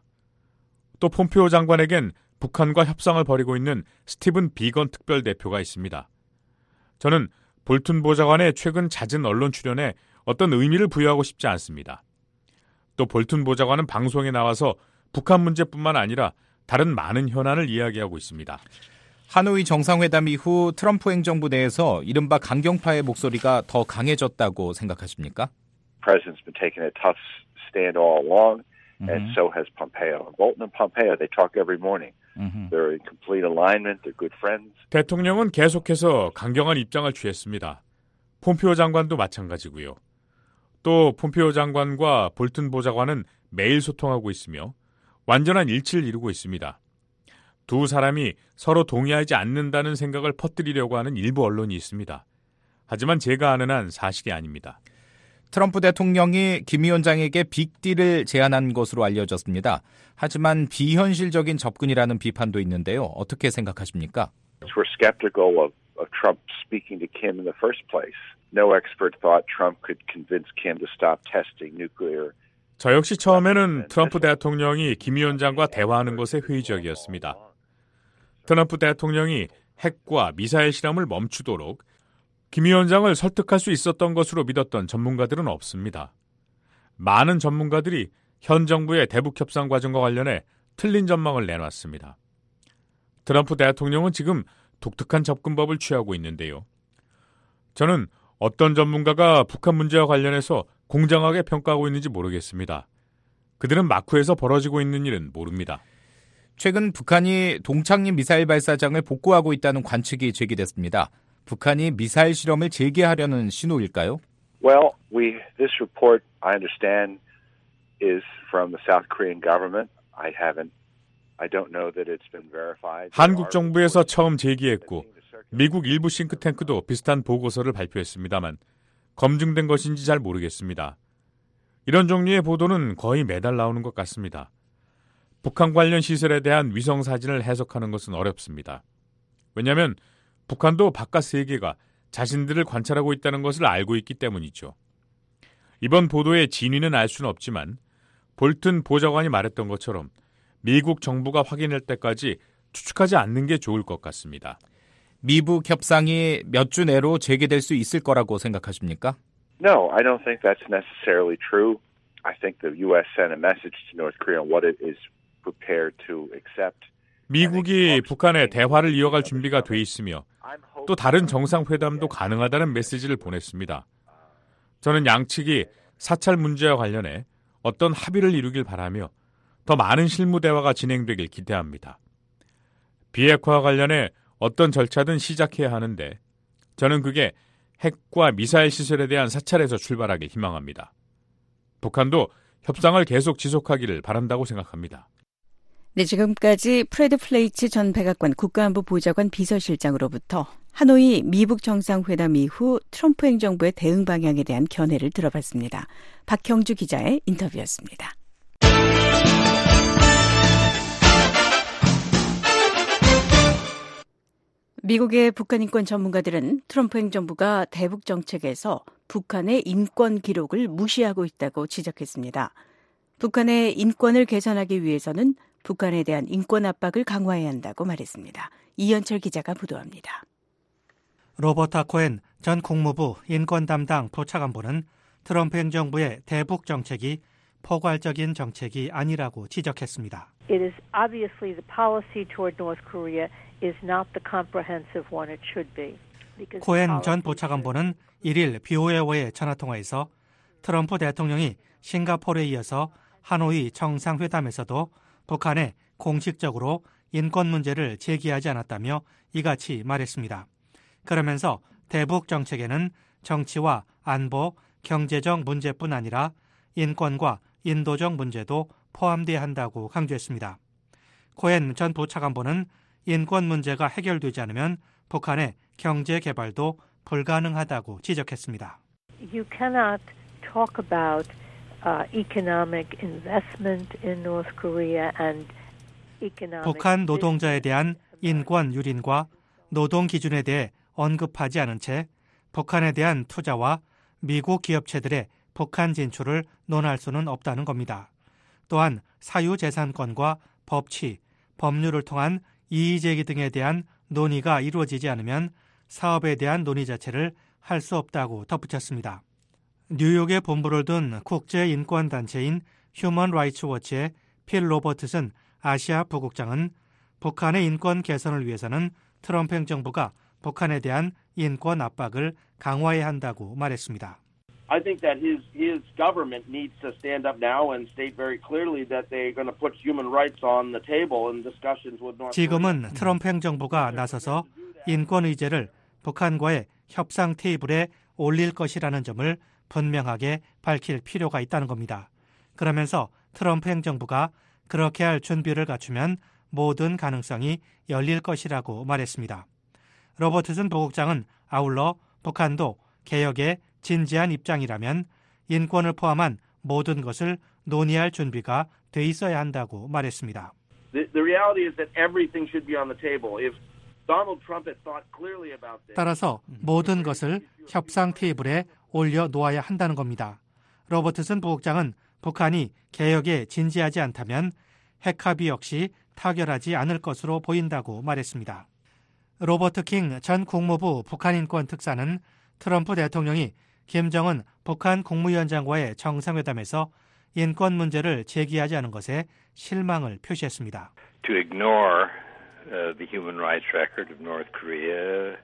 또 폼페이오 장관에겐 북한과 협상을 벌이고 있는 스티븐 비건 특별대표가 있습니다. 저는 볼튼 보좌관의 최근 잦은 언론 출연에 어떤 의미를 부여하고 싶지 않습니다. 또 볼튼 보좌관은 방송에 나와서 북한 문제뿐만 아니라 다른 많은 현안을 이야기하고 있습니다. 하노이 정상회담 이후 트럼프 행정부 내에서 이른바 강경파의 목소리가 더 강해졌다고 생각하십니까? The president's been taking a tough stand all along. And so has Pompeo. Bolton and Pompeo, they talk every morning. They're in complete alignment. They're good friends. 대통령은 계속해서 강경한 입장을 취했습니다. 폼페이오 장관도 마찬가지고요. 또 폼페이오 장관과 볼튼 보좌관은 매일 소통하고 있으며 완전한 일치를 이루고 있습니다. 두 사람이 서로 동의하지 않는다는 생각을 퍼뜨리려고 하는 일부 언론이 있습니다. 하지만 제가 아는 한 사실이 아닙니다. 트럼프 대통령이 김 위원장에게 빅딜을 제안한 것으로 알려졌습니다. 하지만 비현실적인 접근이라는 비판도 있는데요. 어떻게 생각하십니까? We're skeptical of Trump speaking to Kim in the first place. No expert thought Trump could convince Kim to stop testing nuclear. 저 역시 처음에는 트럼프 대통령이 김 위원장과 대화하는 것에 회의적이었습니다. 트럼프 대통령이 핵과 미사일 실험을 멈추도록 김 위원장을 설득할 수 있었던 것으로 믿었던 전문가들은 없습니다. 많은 전문가들이 현 정부의 대북 협상 과정과 관련해 틀린 전망을 내놨습니다. 트럼프 대통령은 지금 독특한 접근법을 취하고 있는데요. 저는 어떤 전문가가 북한 문제와 관련해서 공정하게 평가하고 있는지 모르겠습니다. 그들은 마쿠에서 벌어지고 있는 일은 모릅니다. 최근 북한이 동창리 미사일 발사장을 복구하고 있다는 관측이 제기됐습니다. 북한이 미사일 실험을 재개하려는 신호일까요? Well, this report, I understand, is from the South Korean government. I don't know that it's been verified. 한국 정부에서 처음 제기했고 미국 일부 싱크탱크도 비슷한 보고서를 발표했습니다만 검증된 것인지 잘 모르겠습니다. 이런 종류의 보도는 거의 매달 나오는 것 같습니다. 북한 관련 시설에 대한 위성 사진을 해석하는 것은 어렵습니다. 왜냐하면 북한도 바깥 세계가 자신들을 관찰하고 있다는 것을 알고 있기 때문이죠. 이번 보도의 진위는 알 수는 없지만 볼튼 보좌관이 말했던 것처럼 미국 정부가 확인할 때까지 추측하지 않는 게 좋을 것 같습니다. 미북 협상이 몇 주 내로 재개될 수 있을 거라고 생각하십니까? No, I don't think that's necessarily true. I think the U.S. sent a message to North Korea on what it is prepared to accept. 미국이 북한에 대화를 이어갈 준비가 돼 있으며 또 다른 정상회담도 가능하다는 메시지를 보냈습니다. 저는 양측이 사찰 문제와 관련해 어떤 합의를 이루길 바라며 더 많은 실무 대화가 진행되길 기대합니다. 비핵화와 관련해 어떤 절차든 시작해야 하는데 저는 그게 핵과 미사일 시설에 대한 사찰에서 출발하길 희망합니다. 북한도 협상을 계속 지속하기를 바란다고 생각합니다. 네, 지금까지 프레드 플레이츠 전 백악관 국가안보 보좌관 비서실장으로부터 하노이 미북 정상회담 이후 트럼프 행정부의 대응 방향에 대한 견해를 들어봤습니다. 박형주 기자의 인터뷰였습니다. 미국의 북한 인권 전문가들은 트럼프 행정부가 대북 정책에서 북한의 인권 기록을 무시하고 있다고 지적했습니다. 북한의 인권을 개선하기 위해서는 북한에 대한 인권 압박을 강화해야 한다고 말했습니다. 이현철 기자가 보도합니다. 로버타 코엔 전 국무부 인권 담당 부차관보는 트럼프 행정부의 대북 정책이 포괄적인 정책이 아니라고 지적했습니다. It is obviously the policy toward North Korea is not the comprehensive one it should be. 코엔 전 부차관보는 1일 BOA와의 전화통화에서 트럼프 대통령이 싱가포르에 이어서 하노이 정상회담에서도 북한에 공식적으로 인권 문제를 제기하지 않았다며 이같이 말했습니다. 그러면서 대북 정책에는 정치와 안보, 경제적 문제뿐 아니라 인권과 인도적 문제도 포함돼야 한다고 강조했습니다. 코엔 전 부차관보는 인권 문제가 해결되지 않으면 북한의 경제 개발도 불가능하다고 지적했습니다. You cannot talk about economic investment in North Korea and economic 북한 노동자에 대한 인권 유린과 노동 기준에 대해 언급하지 않은 채 북한에 대한 투자와 미국 기업체들의 북한 진출을 논할 수는 없다는 겁니다. 또한 사유재산권과 법치, 법률을 통한 이의제기 등에 대한 논의가 이루어지지 않으면 사업에 대한 논의 자체를 할 수 없다고 덧붙였습니다. 뉴욕에 본부를 둔 국제인권단체인 휴먼 라이츠 워치의 필 로버트슨 아시아 부국장은 북한의 인권 개선을 위해서는 트럼프 행정부가 북한에 대한 인권 압박을 강화해야 한다고 말했습니다. I think that his government needs to stand up now and state very clearly that they're going to put human rights on the table in discussions with North Korea. 지금은 트럼프 행정부가 나서서 인권 의제를 북한과의 협상 테이블에 올릴 것이라는 점을 분명하게 밝힐 필요가 있다는 겁니다. 그러면서 트럼프 행정부가 그렇게 할 준비를 갖추면 모든 가능성이 열릴 것이라고 말했습니다. 로버트슨 부국장은 아울러 북한도 개혁에 진지한 입장이라면 인권을 포함한 모든 것을 논의할 준비가 돼 있어야 한다고 말했습니다. The reality is that everything should be on the table. If Donald Trump had thought clearly about this. 따라서 모든 것을 협상 테이블에 올려놓아야 한다는 겁니다. 로버트슨 부국장은 북한이 개혁에 진지하지 않다면 핵합의 역시 타결하지 않을 것으로 보인다고 말했습니다. 로버트 킹 전 국무부 북한인권 특사는 트럼프 대통령이 김정은 북한 국무위원장과의 정상회담에서 인권 문제를 제기하지 않은 것에 실망을 표시했습니다. To ignore the human rights record of North Korea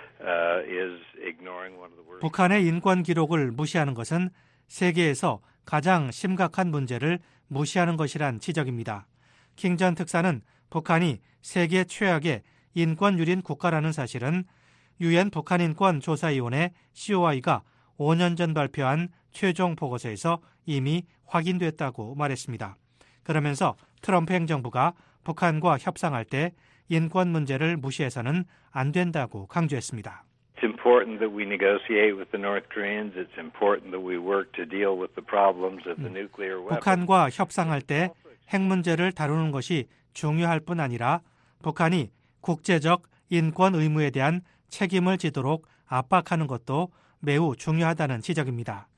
is ignoring one of the worst. 북한의 인권 기록을 무시하는 것은 세계에서 가장 심각한 문제를 무시하는 것이란 지적입니다. 킹 전 특사는 북한이 세계 최악의 인권 유린 국가라는 사실은 유엔 북한인권조사위원회 COI가 5년 전 발표한 최종 보고서에서 이미 확인됐다고 말했습니다. 그러면서 트럼프 행정부가 북한과 협상할 때 인권 문제를 무시해서는 안 된다고 강조했습니다. It's important that we negotiate with the North Koreans. It's important that we work to deal with the problems of the nuclear weapons. 북한과 협상할 때 핵 문제를 다루는 것이 중요할 뿐 아니라 북한이 국제적 인권 의무에 대한 책임을 지도록 압박하는 것도 매우 중요하다는 지적입니다.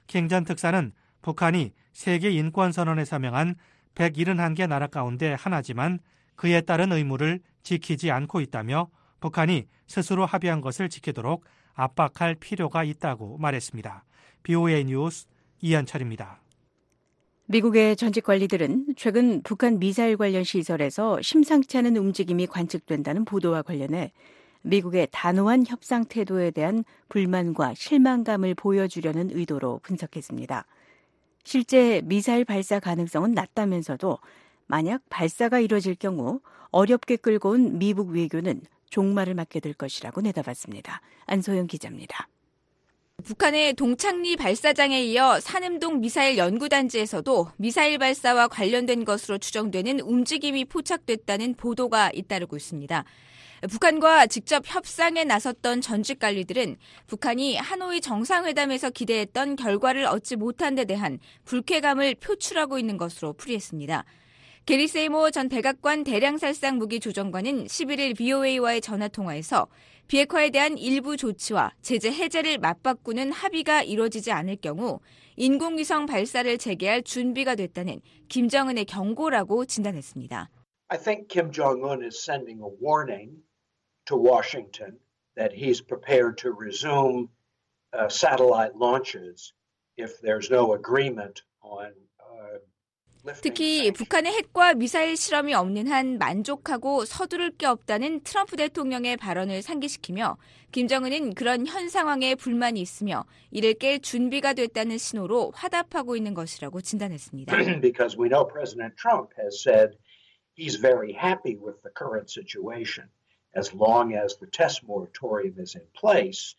킹 전 특사는 북한이 세계 인권선언에 서명한 171개 나라 가운데 하나지만 그에 따른 의무를 지키지 않고 있다며 북한이 스스로 합의한 것을 지키도록 압박할 필요가 있다고 말했습니다. BOA 뉴스 이현철입니다. 미국의 전직 관리들은 최근 북한 미사일 관련 시설에서 심상치 않은 움직임이 관측된다는 보도와 관련해 미국의 단호한 협상 태도에 대한 불만과 실망감을 보여주려는 의도로 분석했습니다. 실제 미사일 발사 가능성은 낮다면서도 만약 발사가 이뤄질 경우 어렵게 끌고 온 미국 외교는 종말을 맞게 될 것이라고 내다봤습니다. 안소영 기자입니다. 북한의 동창리 발사장에 이어 산음동 미사일 연구단지에서도 미사일 발사와 관련된 것으로 추정되는 움직임이 포착됐다는 보도가 잇따르고 있습니다. 북한과 직접 협상에 나섰던 전직 관리들은 북한이 하노이 정상회담에서 기대했던 결과를 얻지 못한 데 대한 불쾌감을 표출하고 있는 것으로 풀이했습니다. 게리 세이모 전 백악관 대량살상 무기 조정관은 11일 VOA와의 전화통화에서 비핵화에 대한 일부 조치와 제재 해제를 맞바꾸는 합의가 이뤄지지 않을 경우 인공위성 발사를 재개할 준비가 됐다는 김정은의 경고라고 진단했습니다. I think Kim Jong-un is sending a warning to Washington that he's prepared to resume satellite launches if there's no agreement on 특히 북한의 핵과 미사일 실험이 없는 한 만족하고 서두를 게 없다는 트럼프 대통령의 발언을 상기시키며 김정은은 그런 현 상황에 불만이 있으며 이를 깰 준비가 됐다는 신호로 화답하고 있는 것이라고 진단했습니다. Because we know President Trump has said he's very happy with the current situation as long as the test moratorium is in place.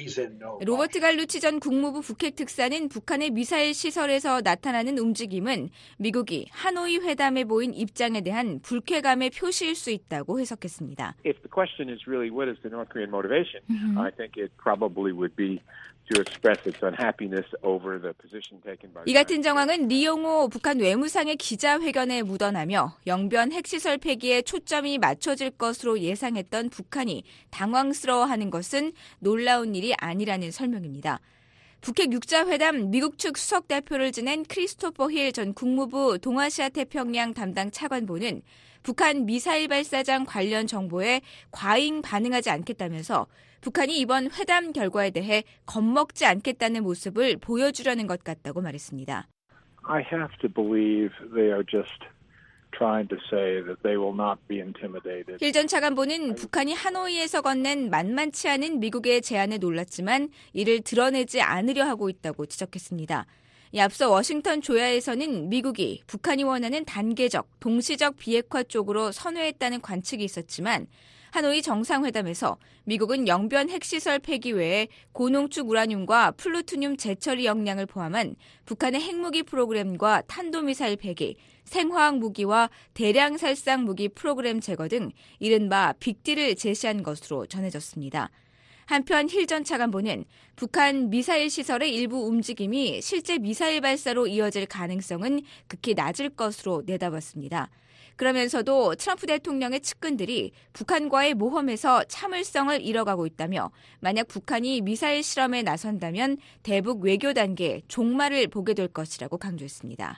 로버트 갈루치 전 국무부 북핵 특사는 북한의 미사일 시설에서 나타나는 움직임은 미국이 하노이 회담에 보인 입장에 대한 불쾌감의 표시일 수 있다고 해석했습니다. If the question is really what is the North Korean motivation, I think it probably would be to express its unhappiness over the position taken by. 이 같은 정황은 리용호 북한 외무상의 기자회견에 묻어나며 영변 핵시설 폐기에 초점이 맞춰질 것으로 예상했던 북한이 당황스러워하는 것은 놀라운 일이 아니라는 설명입니다. 북핵 6자 회담 미국 측 수석 대표를 지낸 크리스토퍼 힐 전 국무부 동아시아 태평양 담당 차관보는 북한 미사일 발사장 관련 정보에 과잉 반응하지 않겠다면서 북한이 이번 회담 결과에 대해 겁먹지 않겠다는 모습을 보여주려는 것 같다고 말했습니다. I have to believe they are just trying to say that they will not be intimidated. 힐 전 차관보는 북한이 하노이에서 건넨 만만치 않은 미국의 제안에 놀랐지만 이를 드러내지 않으려 하고 있다고 지적했습니다. 앞서 워싱턴 조야에서는 미국이 북한이 원하는 단계적, 동시적 비핵화 쪽으로 선회했다는 관측이 있었지만 하노이 정상회담에서 미국은 영변 핵시설 폐기 외에 고농축 우라늄과 플루토늄 재처리 역량을 포함한 북한의 핵무기 프로그램과 탄도미사일 폐기, 생화학 무기와 대량 살상 무기 프로그램 제거 등 이른바 빅딜을 제시한 것으로 전해졌습니다. 한편 힐 전 차관보는 북한 미사일 시설의 일부 움직임이 실제 미사일 발사로 이어질 가능성은 극히 낮을 것으로 내다봤습니다. 그러면서도 트럼프 대통령의 측근들이 북한과의 모험에서 참을성을 잃어가고 있다며 만약 북한이 미사일 실험에 나선다면 대북 외교 단계에 종말을 보게 될 것이라고 강조했습니다.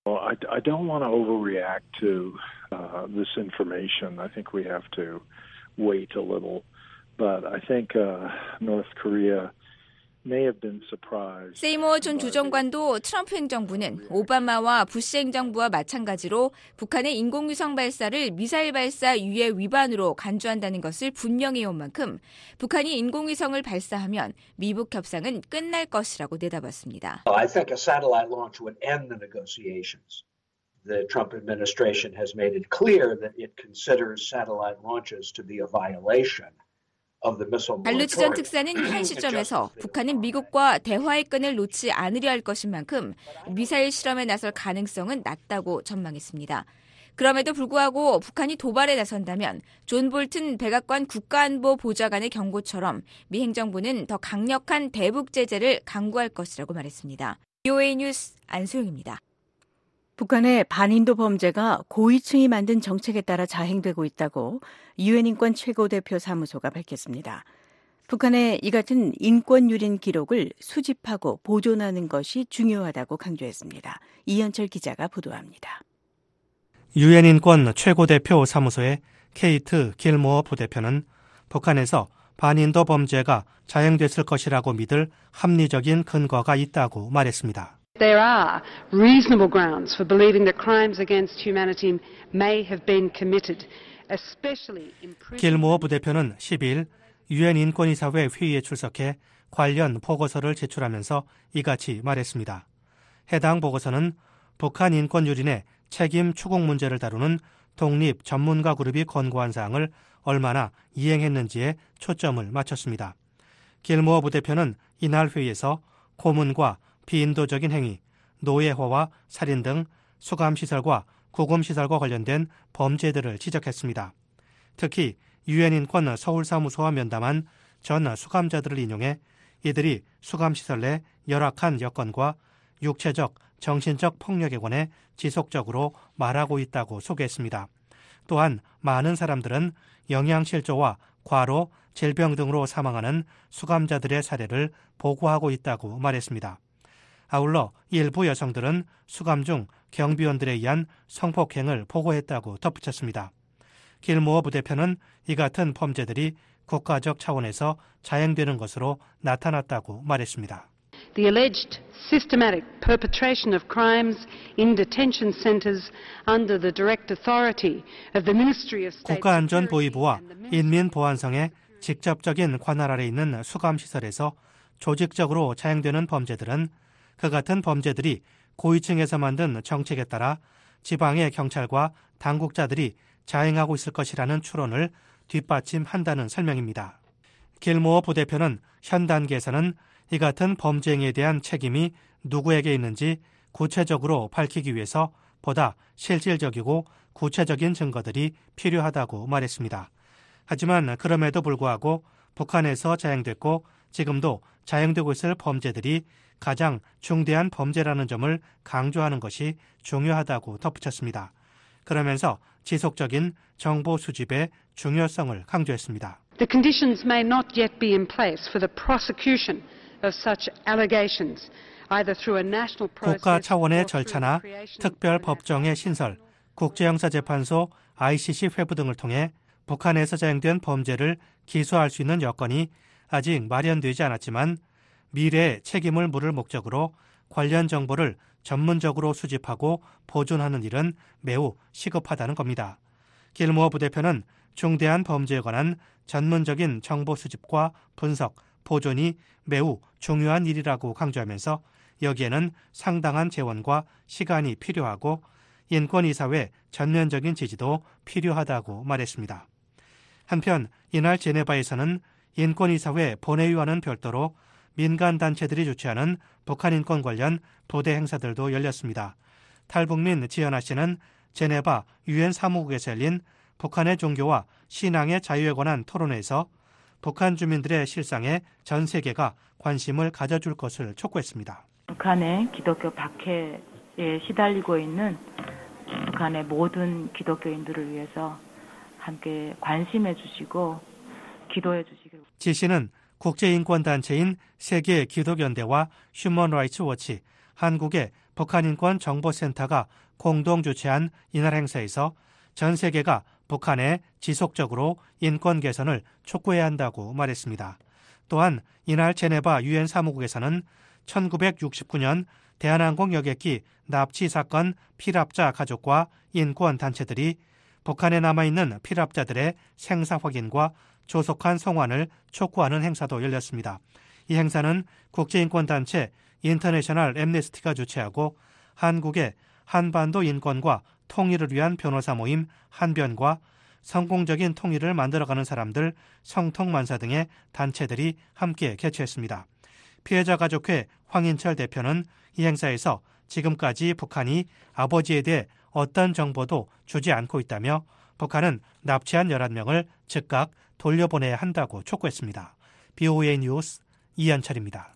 I don't want to overreact to this information. I think we have to wait a little. But I think North Korea may have been surprised. 세이모 전 주정관도 트럼프 행정부는 오바마와 부시 행정부와 마찬가지로 북한의 인공위성 발사를 미사일 발사 유예 위반으로 간주한다는 것을 분명히 해온 만큼 북한이 인공위성을 발사하면 미북 협상은 끝날 것이라고 내다봤습니다. I think a satellite launch would end the negotiations. The Trump administration has made it clear that it considers satellite launches to be a violation. 갈루치 전 특사는 현 시점에서 북한은 미국과 대화의 끈을 놓지 않으려 할 것인 만큼 미사일 실험에 나설 가능성은 낮다고 전망했습니다. 그럼에도 불구하고 북한이 도발에 나선다면 존 볼튼 백악관 국가안보 보좌관의 경고처럼 미 행정부는 더 강력한 대북 제재를 강구할 것이라고 말했습니다. BOA 뉴스 안소영입니다. 북한의 반인도 범죄가 고위층이 만든 정책에 따라 자행되고 있다고 유엔 인권 최고대표 사무소가 밝혔습니다. 북한의 이 같은 인권 유린 기록을 수집하고 보존하는 것이 중요하다고 강조했습니다. 이현철 기자가 보도합니다. 유엔 인권 최고대표 사무소의 케이트 길모어 부대표는 북한에서 반인도 범죄가 자행됐을 것이라고 믿을 합리적인 근거가 있다고 말했습니다. There are reasonable grounds for believing that crimes against humanity may have been committed, especially in prison. 길모어 부대표는 12일 유엔 인권이사회 회의에 출석해 관련 보고서를 제출하면서 이같이 말했습니다. 해당 보고서는 북한 인권 유린의 책임 추궁 문제를 다루는 독립 전문가 그룹이 권고한 사항을 얼마나 이행했는지에 초점을 맞췄습니다. 길모어 부대표는 이날 회의에서 고문과 비인도적인 행위, 노예화와 살인 등 수감시설과 구금시설과 관련된 범죄들을 지적했습니다. 특히 유엔 인권 서울사무소와 면담한 전 수감자들을 인용해 이들이 수감시설 내 열악한 여건과 육체적, 정신적 폭력에 관해 지속적으로 말하고 있다고 소개했습니다. 또한 많은 사람들은 영양실조와 과로, 질병 등으로 사망하는 수감자들의 사례를 보고하고 있다고 말했습니다. 아울러 일부 여성들은 수감 중 경비원들에 의한 성폭행을 보고했다고 덧붙였습니다. 길모어 부대표는 이 같은 범죄들이 국가적 차원에서 자행되는 것으로 나타났다고 말했습니다. The alleged systematic perpetration of crimes in detention centers under the direct authority of the Ministry of State 국가안전보위부와 인민보안성의 직접적인 관할 아래 있는 수감시설에서 조직적으로 자행되는 범죄들은 그 같은 범죄들이 고위층에서 만든 정책에 따라 지방의 경찰과 당국자들이 자행하고 있을 것이라는 추론을 뒷받침한다는 설명입니다. 길모어 부대표는 현 단계에서는 이 같은 범죄 행위에 대한 책임이 누구에게 있는지 구체적으로 밝히기 위해서 보다 실질적이고 구체적인 증거들이 필요하다고 말했습니다. 하지만 그럼에도 불구하고 북한에서 자행됐고 지금도 자행되고 있을 범죄들이 가장 중대한 범죄라는 점을 강조하는 것이 중요하다고 덧붙였습니다. 그러면서 지속적인 정보 수집의 중요성을 강조했습니다. The conditions may not yet be in place for the prosecution of such allegations, either through a national process 국가 차원의 절차나 특별 법정의 신설, 국제형사재판소 ICC 회부 등을 통해 북한에서 자행된 범죄를 기소할 수 있는 여건이 아직 마련되지 않았지만 미래의 책임을 물을 목적으로 관련 정보를 전문적으로 수집하고 보존하는 일은 매우 시급하다는 겁니다. 길모어 부대표는 중대한 범죄에 관한 전문적인 정보 수집과 분석, 보존이 매우 중요한 일이라고 강조하면서 여기에는 상당한 재원과 시간이 필요하고 인권이사회 전면적인 지지도 필요하다고 말했습니다. 한편 이날 제네바에서는 인권이사회 본회의와는 별도로 민간단체들이 주최하는 북한 인권 관련 부대 행사들도 열렸습니다. 탈북민 지연아 씨는 제네바 유엔 사무국에서 열린 북한의 종교와 신앙의 자유에 관한 토론회에서 북한 주민들의 실상에 전 세계가 관심을 가져줄 것을 촉구했습니다. 북한의 기독교 박해에 시달리고 있는 북한의 모든 기독교인들을 위해서 함께 관심해 주시고 기도해 주시길. 지 씨는 국제인권단체인 세계기독연대와 휴먼라이츠워치, 한국의 북한인권정보센터가 공동 주최한 이날 행사에서 전 세계가 북한에 지속적으로 인권 개선을 촉구해야 한다고 말했습니다. 또한 이날 제네바 유엔 사무국에서는 1969년 대한항공 여객기 납치 사건 피랍자 가족과 인권 단체들이 북한에 남아있는 피랍자들의 생사 확인과 조속한 송환을 촉구하는 행사도 열렸습니다. 이 행사는 국제인권단체 인터내셔널 앰네스티가 주최하고 한국의 한반도 인권과 통일을 위한 변호사 모임 한변과 성공적인 통일을 만들어가는 사람들 성통만사 등의 단체들이 함께 개최했습니다. 피해자 가족회 황인철 대표는 이 행사에서 지금까지 북한이 아버지에 대해 어떤 정보도 주지 않고 있다며 북한은 납치한 11명을 즉각 돌려보내야 한다고 촉구했습니다. BOA 뉴스 이현철입니다.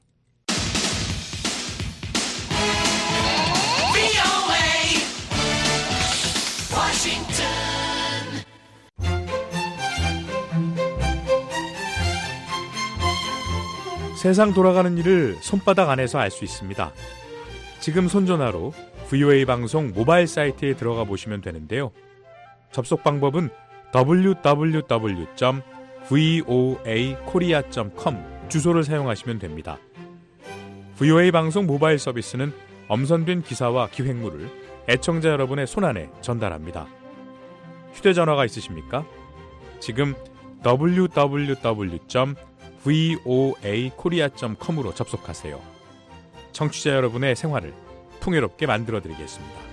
세상 돌아가는 일을 손바닥 안에서 알 수 있습니다. 지금 손전화로 VOA 방송 모바일 사이트에 들어가 보시면 되는데요. 접속 방법은 www.voakorea.com 주소를 사용하시면 됩니다. VOA 방송 모바일 서비스는 엄선된 기사와 기획물을 애청자 여러분의 손안에 전달합니다. 휴대전화가 있으십니까? 지금 www.voakorea.com으로 접속하세요. 청취자 여러분의 생활을 풍요롭게 만들어드리겠습니다.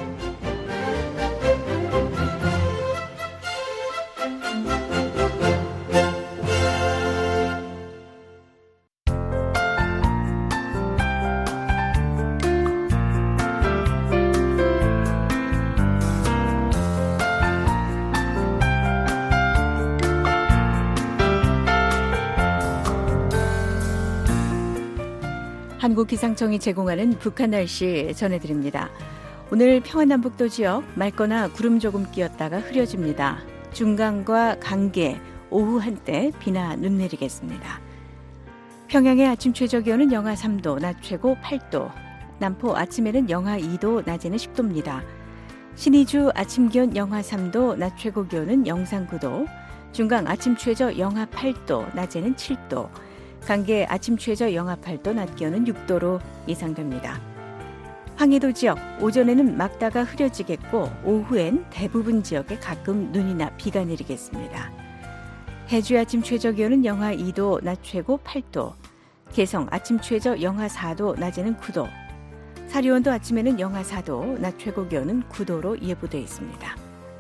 한국기상청이 제공하는 북한 날씨 전해드립니다. 오늘 평안남북도 지역 맑거나 구름 조금 끼었다가 흐려집니다. 중강과 강계, 오후 한때 비나 눈 내리겠습니다. 평양의 아침 최저기온은 영하 3도, 낮 최고 8도. 남포 아침에는 영하 2도, 낮에는 10도입니다. 신의주 아침 기온 영하 3도, 낮 최고 기온은 영상 9도. 중강 아침 최저 영하 8도, 낮에는 7도. 강계 아침 최저 영하 8도, 낮 기온은 6도로 예상됩니다. 황해도 지역 오전에는 막다가 흐려지겠고 오후엔 대부분 지역에 가끔 눈이나 비가 내리겠습니다. 해주 아침 최저 기온은 영하 2도, 낮 최고 8도. 개성 아침 최저 영하 4도, 낮에는 9도. 사리원도 아침에는 영하 4도, 낮 최고 기온은 9도로 예보되어 있습니다.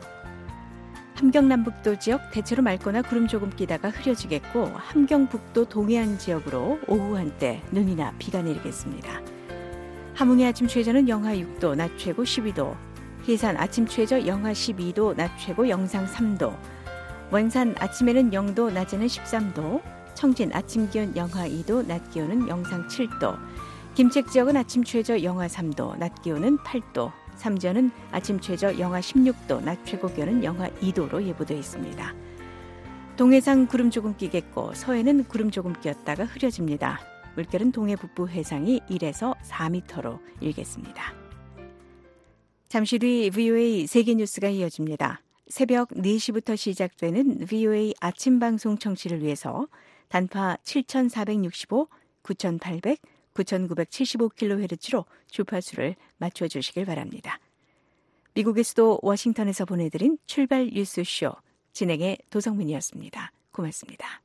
함경남북도 지역 대체로 맑거나 구름 조금 끼다가 흐려지겠고 함경북도 동해안 지역으로 오후 한때 눈이나 비가 내리겠습니다. 함흥의 아침 최저는 영하 6도, 낮 최고 12도. 해산 아침 최저 영하 12도, 낮 최고 영상 3도. 원산 아침에는 0도, 낮에는 13도. 청진 아침 기온 영하 2도, 낮 기온은 영상 7도. 김책 지역은 아침 최저 영하 3도, 낮 기온은 8도. 삼전은 아침 최저 영하 16도, 낮 최고 기온은 영하 2도로 예보되어 있습니다. 동해상 구름 조금 끼겠고 서해는 구름 조금 끼었다가 흐려집니다. 물결은 동해 북부 해상이 1에서 4m로 일겠습니다. 잠시 뒤 VOA 세계뉴스가 이어집니다. 새벽 4시부터 시작되는 VOA 아침 방송 청취를 위해서 단파 7465, 9800, 9975kHz로 주파수를 맞춰주시길 바랍니다. 미국의 수도 워싱턴에서 보내드린 출발 뉴스쇼 진행의 도성민이었습니다. 고맙습니다.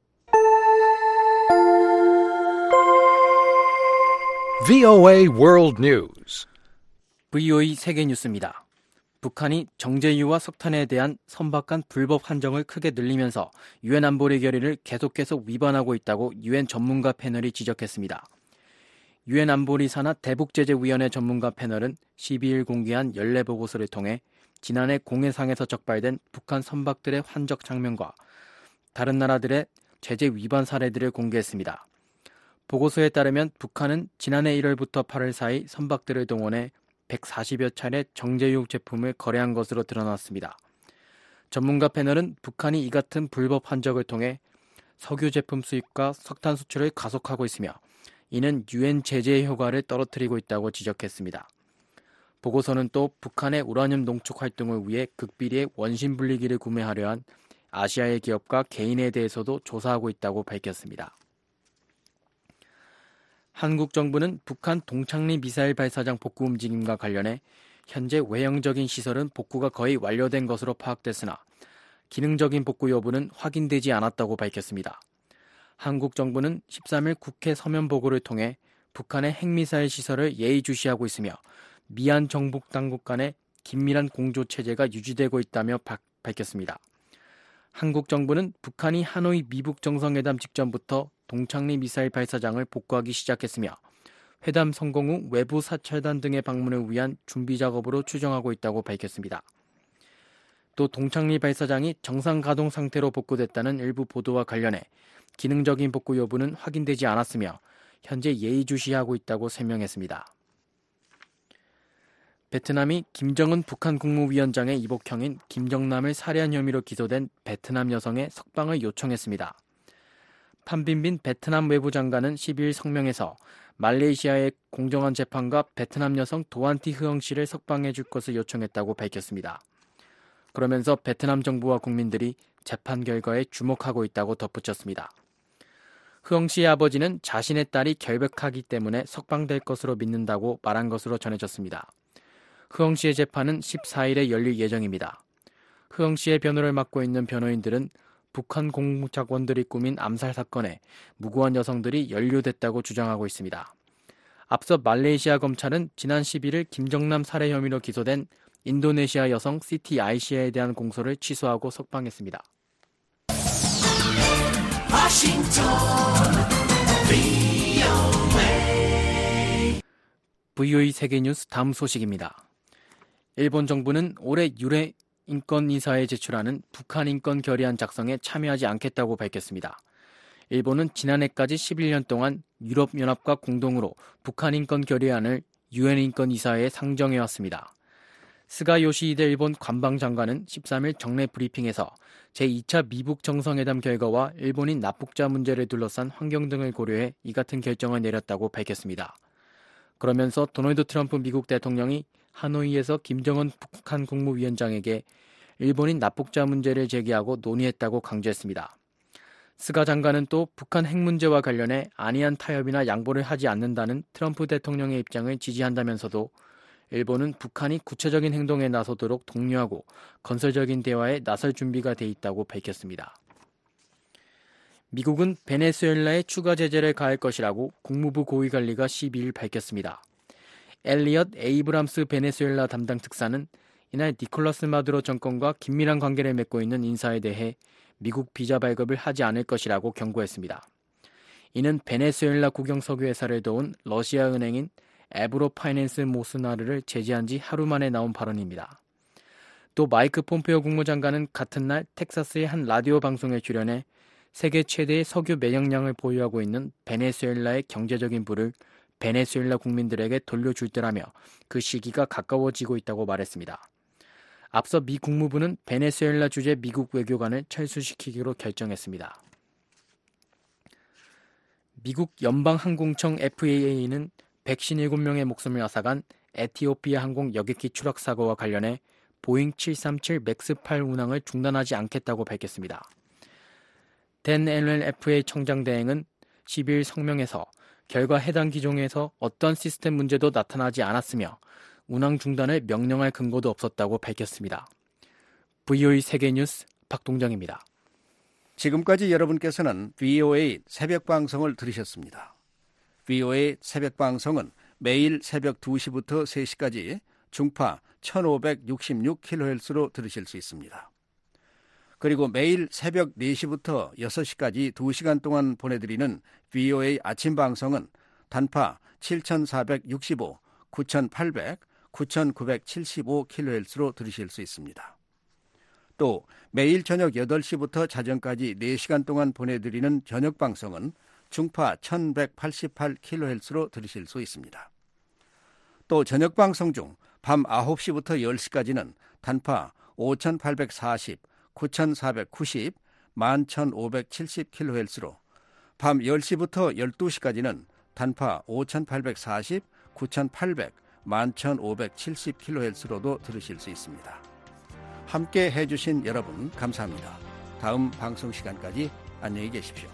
VOA World News. VOA 세계뉴스입니다. 북한이 정제유와 석탄에 대한 선박간 불법 한정을 크게 늘리면서 유엔 안보리 결의를 계속 위반하고 있다고 유엔 전문가 패널이 지적했습니다. 유엔 안보리 산하 대북제재위원회 전문가 패널은 12일 공개한 연례 보고서를 통해 지난해 공해상에서 적발된 북한 선박들의 환적 장면과 다른 나라들의 제재 위반 사례들을 공개했습니다. 보고서에 따르면 북한은 지난해 1월부터 8월 사이 선박들을 동원해 140여 차례 정제유 제품을 거래한 것으로 드러났습니다. 전문가 패널은 북한이 이 같은 불법 환적을 통해 석유 제품 수입과 석탄 수출을 가속하고 있으며 이는 유엔 제재의 효과를 떨어뜨리고 있다고 지적했습니다. 보고서는 또 북한의 우라늄 농축 활동을 위해 극비리의 원심 분리기를 구매하려 한 아시아의 기업과 개인에 대해서도 조사하고 있다고 밝혔습니다. 한국 정부는 북한 동창리 미사일 발사장 복구 움직임과 관련해 현재 외형적인 시설은 복구가 거의 완료된 것으로 파악됐으나 기능적인 복구 여부는 확인되지 않았다고 밝혔습니다. 한국 정부는 13일 국회 서면 보고를 통해 북한의 핵미사일 시설을 예의주시하고 있으며 미얀 정부 당국 간의 긴밀한 공조 체제가 유지되고 있다며 밝혔습니다. 한국 정부는 북한이 하노이 미북 정상회담 직전부터 동창리 미사일 발사장을 복구하기 시작했으며 회담 성공 후 외부 사찰단 등의 방문을 위한 준비 작업으로 추정하고 있다고 밝혔습니다. 또 동창리 발사장이 정상 가동 상태로 복구됐다는 일부 보도와 관련해 기능적인 복구 여부는 확인되지 않았으며 현재 예의주시하고 있다고 설명했습니다. 베트남이 김정은 북한 국무위원장의 이복형인 김정남을 살해한 혐의로 기소된 베트남 여성의 석방을 요청했습니다. 판빈빈 베트남 외부장관은 12일 성명에서 말레이시아의 공정한 재판과 베트남 여성 도안티 흐엉 씨를 석방해 줄 것을 요청했다고 밝혔습니다. 그러면서 베트남 정부와 국민들이 재판 결과에 주목하고 있다고 덧붙였습니다. 흐엉 씨의 아버지는 자신의 딸이 결백하기 때문에 석방될 것으로 믿는다고 말한 것으로 전해졌습니다. 흐엉 씨의 재판은 14일에 열릴 예정입니다. 흐엉 씨의 변호를 맡고 있는 변호인들은 북한 공작원들이 꾸민 암살 사건에 무고한 여성들이 연루됐다고 주장하고 있습니다. 앞서 말레이시아 검찰은 지난 11일 김정남 살해 혐의로 기소된 인도네시아 여성 시티 아이시아에 대한 공소를 취소하고 석방했습니다. VOA 세계뉴스 다음 소식입니다. 일본 정부는 올해 유엔 인권이사에 제출하는 북한 인권 결의안 작성에 참여하지 않겠다고 밝혔습니다. 일본은 지난해까지 11년 동안 유럽연합과 공동으로 북한 인권 결의안을 유엔 인권이사에 상정해왔습니다. 스가 요시히데 일본 관방장관은 13일 정례 브리핑에서 제2차 미북 정상회담 결과와 일본인 납북자 문제를 둘러싼 환경 등을 고려해 이 같은 결정을 내렸다고 밝혔습니다. 그러면서 도널드 트럼프 미국 대통령이 하노이에서 김정은 북한 국무위원장에게 일본인 납북자 문제를 제기하고 논의했다고 강조했습니다. 스가 장관은 또 북한 핵 문제와 관련해 안이한 타협이나 양보를 하지 않는다는 트럼프 대통령의 입장을 지지한다면서도 일본은 북한이 구체적인 행동에 나서도록 독려하고 건설적인 대화에 나설 준비가 돼 있다고 밝혔습니다. 미국은 베네수엘라에 추가 제재를 가할 것이라고 국무부 고위관리가 12일 밝혔습니다. 엘리엇 에이브람스 베네수엘라 담당 특사는 이날 니콜라스 마두로 정권과 긴밀한 관계를 맺고 있는 인사에 대해 미국 비자 발급을 하지 않을 것이라고 경고했습니다. 이는 베네수엘라 국영 석유 회사를 도운 러시아 은행인 에브로 파이낸스 모스나르를 제지한 지 하루 만에 나온 발언입니다. 또 마이크 폼페오 국무장관은 같은 날 텍사스의 한 라디오 방송에 출연해 세계 최대의 석유 매장량을 보유하고 있는 베네수엘라의 경제적인 부를 베네수엘라 국민들에게 돌려줄 때라며 그 시기가 가까워지고 있다고 말했습니다. 앞서 미 국무부는 베네수엘라 주재 미국 외교관을 철수시키기로 결정했습니다. 미국 연방항공청 FAA는 157명의 목숨을 앗아간 에티오피아 항공 여객기 추락 사고와 관련해 보잉 737 맥스 8 운항을 중단하지 않겠다고 밝혔습니다. 댄 NLFA 청장 대행은 12일 성명에서 결과 해당 기종에서 어떤 시스템 문제도 나타나지 않았으며 운항 중단을 명령할 근거도 없었다고 밝혔습니다. VOA 세계뉴스 박동정입니다. 지금까지 여러분께서는 VOA 새벽방송을 들으셨습니다. VOA 새벽방송은 매일 새벽 2시부터 3시까지 중파 1566kHz로 들으실 수 있습니다. 그리고 매일 새벽 4시부터 6시까지 2시간 동안 보내드리는 VOA 아침방송은 단파 7465, 9800, 9975kHz로 들으실 수 있습니다. 또 매일 저녁 8시부터 자정까지 4시간 동안 보내드리는 저녁방송은 중파 1188kHz로 들으실 수 있습니다. 또 저녁방송 중 밤 9시부터 10시까지는 단파 5840, 9490, 11570kHz로 밤 10시부터 12시까지는 단파 5840, 9800, 11570kHz로도 들으실 수 있습니다. 함께 해주신 여러분 감사합니다. 다음 방송 시간까지 안녕히 계십시오.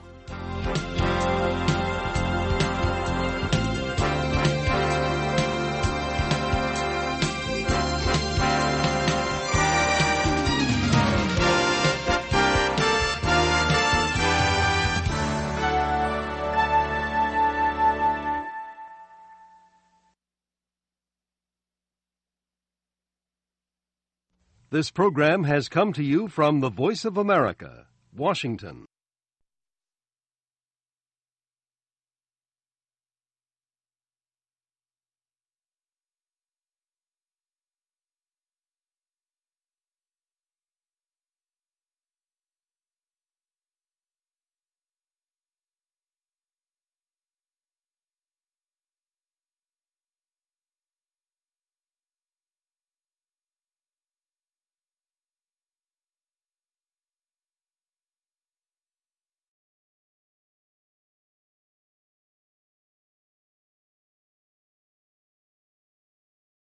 This program has come to you from the Voice of America, Washington.